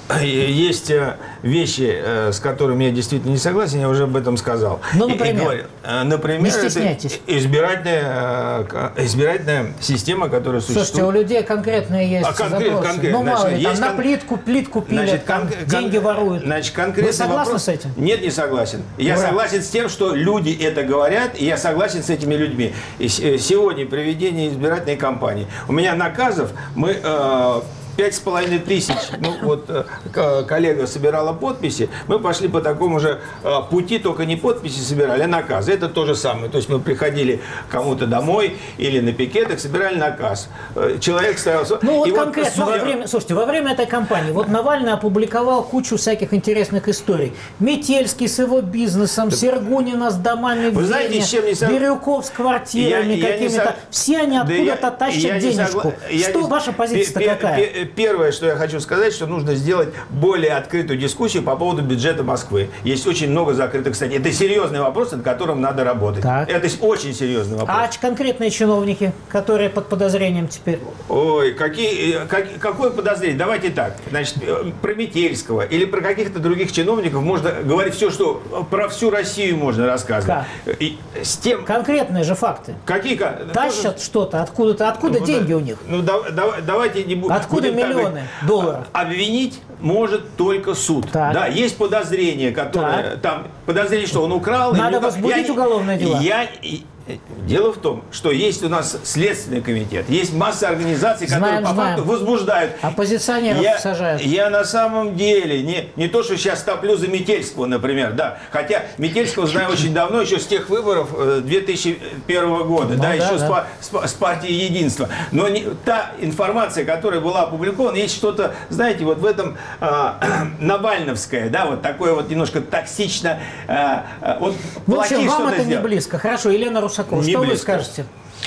есть э, вещи, э, с которыми я действительно не согласен, я уже об этом сказал. Ну, И- и например? говорю, э, например, Не это стесняйтесь. избирательная, э, избирательная система, которая Слушайте, у существует. людей конкретные есть А конкрет- запросы. конкретно, Ну, мало значит, ли, там есть на кон- плитку, плитку пилят, Значит, там кон- деньги кон- воруют. Значит, конкретный Вы согласны вопрос... с этим? Нет, не согласен. Я Ура. согласен с тем, что люди это говорят, и я согласен с этими людьми. И с- э, сегодня проведение избирательной кампании. У меня наказов мы... э, Пять с половиной тысяч, ну вот э, к- коллега собирала подписи, мы пошли по такому же э, пути, только не подписи собирали, а наказы. Это то же самое. То есть мы приходили кому-то домой или на пикетах, собирали наказ. Э, Человек стоял... Ну вот и конкретно, во судя- время, слушайте, во время этой кампании, вот Навальный опубликовал кучу всяких интересных историй. Метельский с его бизнесом, Сергунина с домами в Вы знаете, Вене, с чем не сог- Бирюков с квартирами Я- я не какими-то. сог- Все они Да откуда-то я- тащат я не денежку. согла- я Что не- ваша позиция Пе- пе- какая? пе- Первое, что я хочу сказать, что нужно сделать более открытую дискуссию по поводу бюджета Москвы. Есть очень много закрытых статей. Это серьезный вопрос, над которым надо работать. Так. Это очень серьезный вопрос. А ч- конкретные чиновники, которые под подозрением теперь? Ой, какие, как- какое подозрение? Давайте так. Значит, э, про Метельского или про каких-то других чиновников можно говорить все, что про всю Россию можно рассказывать. И с тем, Конкретные же факты. какие... ка- Тащат что-то откуда-то. Откуда Ну, деньги да, у них? Ну, да- да- давайте не будем... Откуда будем так миллионы говорить. долларов? Обвинить может только суд. Так. Да, есть подозрение, которое... Там подозрение, что он украл... Надо или украл. возбудить Я- уголовное дело. Я... и- Дело в том, что есть у нас Следственный комитет, есть масса организаций, которые Знаем, по знаем. факту возбуждают. Оппозиционеров я, сажают. Я на самом деле не, не то, что сейчас топлю за Метельского, например, да. Хотя Метельского знаю очень давно, еще с тех выборов э, две тысячи первого года, Ну да, да, еще да. С, па- с па- с партией Единства. Но не, та информация, которая была опубликована, есть что-то, знаете, вот в этом э, навальновское, да, вот такое вот немножко токсично. Э, э, вот В общем, плохие вам что-то это не сделать. близко. Хорошо, Елена Русакова, Не что вы близко. скажете?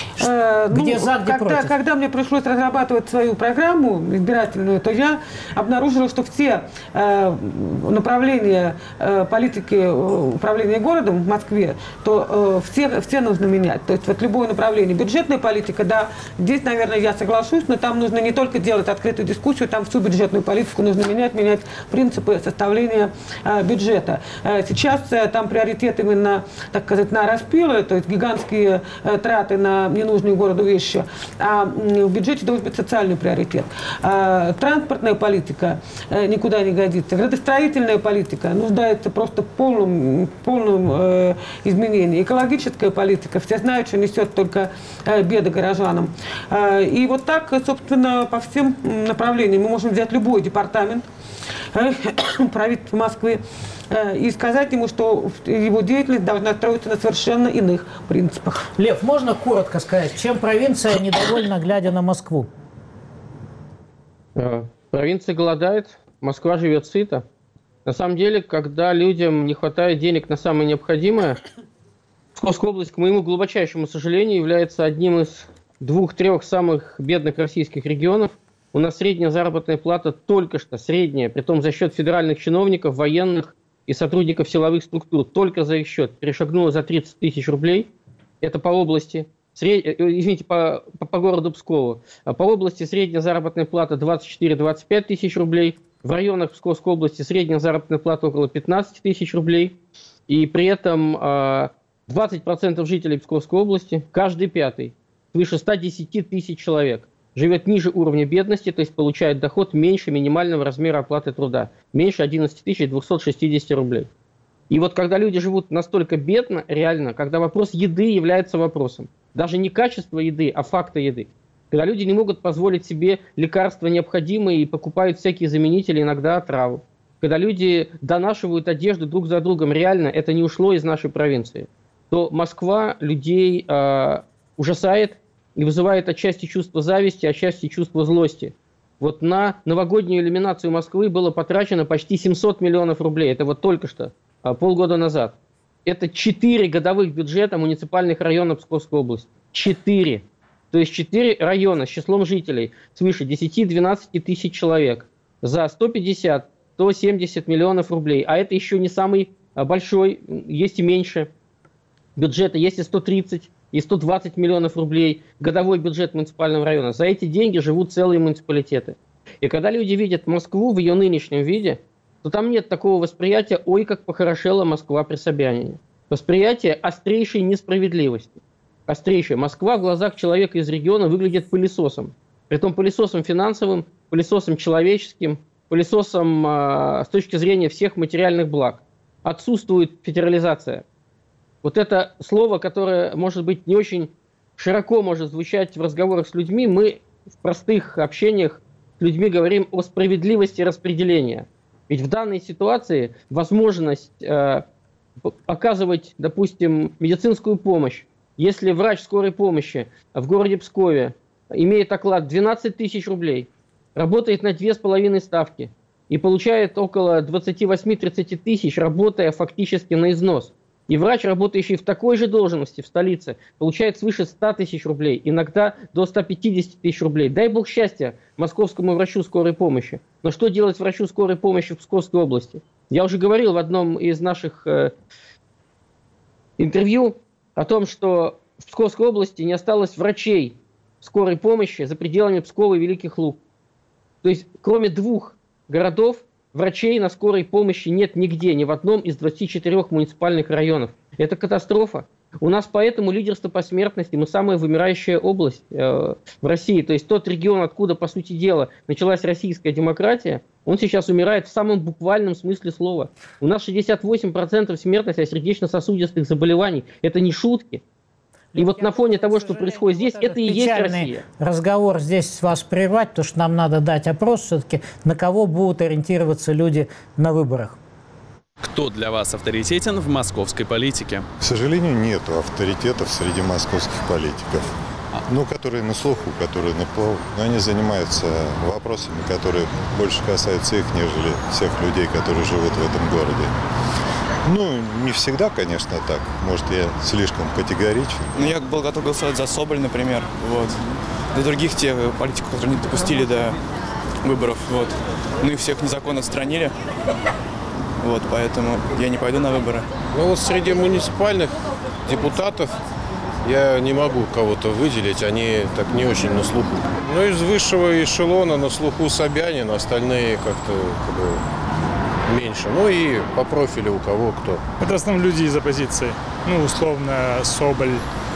Э, Где ну, за, где когда, против? когда мне пришлось разрабатывать свою программу избирательную, то я обнаружила, что все э, направления э, политики э, управления городом в Москве, то э, все, все нужно менять. То есть вот любое направление. Бюджетная политика, да, здесь, наверное, я соглашусь, но там нужно не только делать открытую дискуссию, там всю бюджетную политику нужно менять, менять принципы составления э, бюджета. Э, сейчас э, там приоритет именно, так сказать, на распилы, то есть гигантские э, траты на ненужные городу вещи, а в бюджете должен быть социальный приоритет. Транспортная политика никуда не годится. Градостроительная политика нуждается просто в полном, полном изменении. Экологическая политика, все знают, что несет только беды горожанам. И вот так, собственно, по всем направлениям мы можем взять любой департамент правительства Москвы и сказать ему, что его деятельность должна строиться на совершенно иных принципах. Лев, можно коротко сказать, чем провинция недовольна, глядя на Москву? Провинция голодает, Москва живет сыто. На самом деле, когда людям не хватает денег на самое необходимое, Псковская область, к моему глубочайшему сожалению, является одним из двух-трех самых бедных российских регионов. У нас средняя заработная плата только что, средняя, притом за счет федеральных чиновников, военных и сотрудников силовых структур, только за их счет перешагнула за тридцать тысяч рублей. Это по области, сред... извините, по, по, по городу Пскову. По области средняя заработная плата двадцать четыре — двадцать пять тысяч рублей. В районах Псковской области средняя заработная плата около пятнадцать тысяч рублей. И при этом двадцать процентов жителей Псковской области, каждый пятый, свыше ста десяти тысяч человек, живет ниже уровня бедности, то есть получает доход меньше минимального размера оплаты труда, меньше одиннадцати тысяч двухсот шестидесяти рублей. И вот когда люди живут настолько бедно, реально, когда вопрос еды является вопросом, даже не качество еды, а факта еды, когда люди не могут позволить себе лекарства необходимые и покупают всякие заменители, иногда отраву, когда люди донашивают одежду друг за другом, реально это не ушло из нашей провинции, то Москва людей э, ужасает и вызывает отчасти чувство зависти, отчасти чувство злости. Вот на новогоднюю иллюминацию Москвы было потрачено почти семьсот миллионов рублей. Это вот только что, полгода назад. Это четыре годовых бюджета муниципальных районов Псковской области. Четыре. То есть четыре района с числом жителей свыше десяти-двенадцати тысяч человек за сто пятьдесят — сто семьдесят миллионов рублей. А это еще не самый большой, есть и меньше бюджета, есть и сто тридцать и сто двадцать миллионов рублей годовой бюджет муниципального района. За эти деньги живут целые муниципалитеты. И когда люди видят Москву в ее нынешнем виде, то там нет такого восприятия «ой, как похорошела Москва при Собянине». Восприятие острейшей несправедливости. Острейшая. Москва в глазах человека из региона выглядит пылесосом. Притом пылесосом финансовым, пылесосом человеческим, пылесосом э, с точки зрения всех материальных благ. Отсутствует федерализация. Вот это слово, которое, может быть, не очень широко может звучать в разговорах с людьми, мы в простых общениях с людьми говорим о справедливости распределения. Ведь в данной ситуации возможность э, оказывать, допустим, медицинскую помощь, если врач скорой помощи в городе Пскове имеет оклад двенадцать тысяч рублей, работает на две с половиной ставки и получает около двадцати восьми — тридцати тысяч, работая фактически на износ. И врач, работающий в такой же должности в столице, получает свыше ста тысяч рублей, иногда до ста пятидесяти тысяч рублей. Дай бог счастья московскому врачу скорой помощи. Но что делать врачу скорой помощи в Псковской области? Я уже говорил в одном из наших э, интервью о том, что в Псковской области не осталось врачей скорой помощи за пределами Пскова и Великих Луг. То есть, кроме двух городов, врачей на скорой помощи нет нигде, ни в одном из двадцати четырёх муниципальных районов. Это катастрофа. У нас поэтому лидерство по смертности, мы самая вымирающая область э, в России. То есть тот регион, откуда, по сути дела, началась российская демократия, он сейчас умирает в самом буквальном смысле слова. У нас шестьдесят восемь процентов смертности от сердечно-сосудистых заболеваний. Это не шутки. И вот на фоне того, что происходит здесь, это и есть Россия. Разговор здесь вас прервать, потому что нам надо дать опрос все-таки, на кого будут ориентироваться люди на выборах. Кто для вас авторитетен в московской политике? К сожалению, нет авторитетов среди московских политиков. Ну, которые на слуху, которые на плаву. Они занимаются вопросами, которые больше касаются их, нежели всех людей, которые живут в этом городе. Ну, не всегда, конечно, так. Может, я слишком категоричен. Ну, я был готов голосовать за Соболь, например. Вот. До других тех политиков, которые не допустили до выборов. Вот. Ну и всех незаконно отстранили. Вот, поэтому я не пойду на выборы. Ну вот среди муниципальных депутатов я не могу кого-то выделить, они так не очень на слуху. Ну, из высшего эшелона на слуху Собянин, остальные как-то как бы меньше. Ну и по профилю у кого кто. Это в основном люди из оппозиции. Ну, условно, Соболь,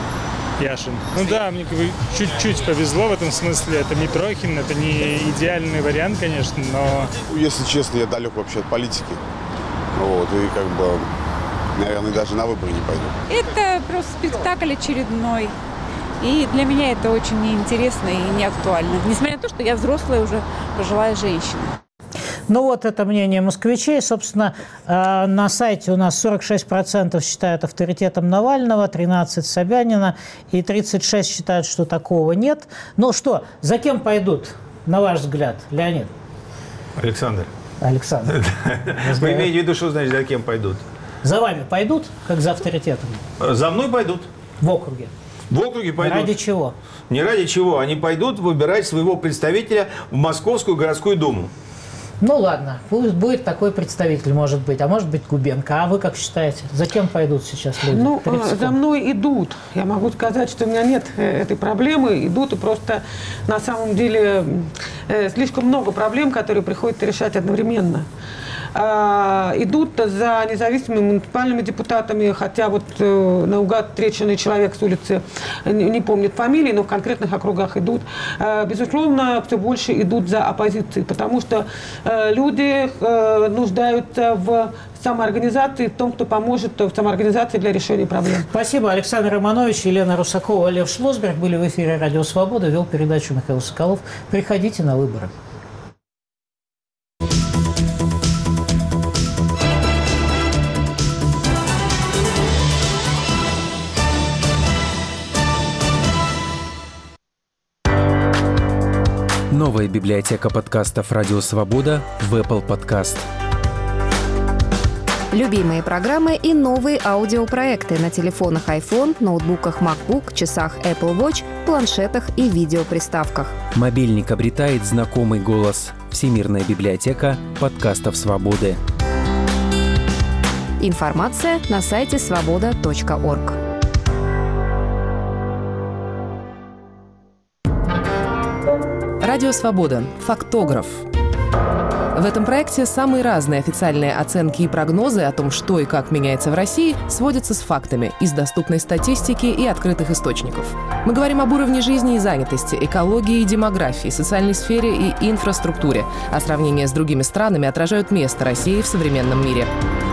Яшин. Ну да, мне как бы чуть-чуть повезло в этом смысле. Это Митрохин, это не идеальный вариант, конечно, но... Если честно, я далек вообще от политики. Вот, и как бы, наверное, даже на выборы не пойду. Это просто спектакль очередной. И для меня это очень неинтересно и не актуально. Несмотря на то, что я взрослая уже пожилая женщина. Ну вот это мнение москвичей. Собственно, на сайте у нас сорок шесть процентов считают авторитетом Навального, тринадцать процентов Собянина и тридцать шесть процентов считают, что такого нет. Ну что, за кем пойдут, на ваш взгляд, Леонид? Александр. Александр. Вы имеете в виду, что значит, за кем пойдут? За вами пойдут, как за авторитетом? За мной пойдут. В округе? В округе пойдут. Ради чего? Не ради чего. Они пойдут выбирать своего представителя в Московскую городскую думу. Ну ладно, пусть будет такой представитель, может быть, а может быть Губенко. А вы как считаете, за кем пойдут сейчас люди? Ну, за мной идут. Я могу сказать, что у меня нет этой проблемы. Идут, и просто на самом деле слишком много проблем, которые приходится решать одновременно. Идут за независимыми муниципальными депутатами, хотя вот наугад встреченный человек с улицы не помнит фамилии, но в конкретных округах идут. Безусловно, все больше идут за оппозицией, потому что люди нуждаются в самоорганизации, в том, кто поможет в самоорганизации для решения проблем. Спасибо. Александр Романович, Елена Русакова, Лев Шлосберг были в эфире «Радио Свобода». Вел передачу Михаил Соколов. Приходите на выборы. Новая библиотека подкастов «Радио Свобода» в Apple Podcast. Любимые программы и новые аудиопроекты на телефонах iPhone, ноутбуках MacBook, часах Apple Watch, планшетах и видеоприставках. Мобильник обретает знакомый голос. Всемирная библиотека подкастов «Свободы». Информация на сайте свобода точка орг. Радио «Свобода». Фактограф. В этом проекте самые разные официальные оценки и прогнозы о том, что и как меняется в России, сводятся с фактами из доступной статистики и открытых источников. Мы говорим об уровне жизни и занятости, экологии и демографии, социальной сфере и инфраструктуре, а сравнения с другими странами отражают место России в современном мире.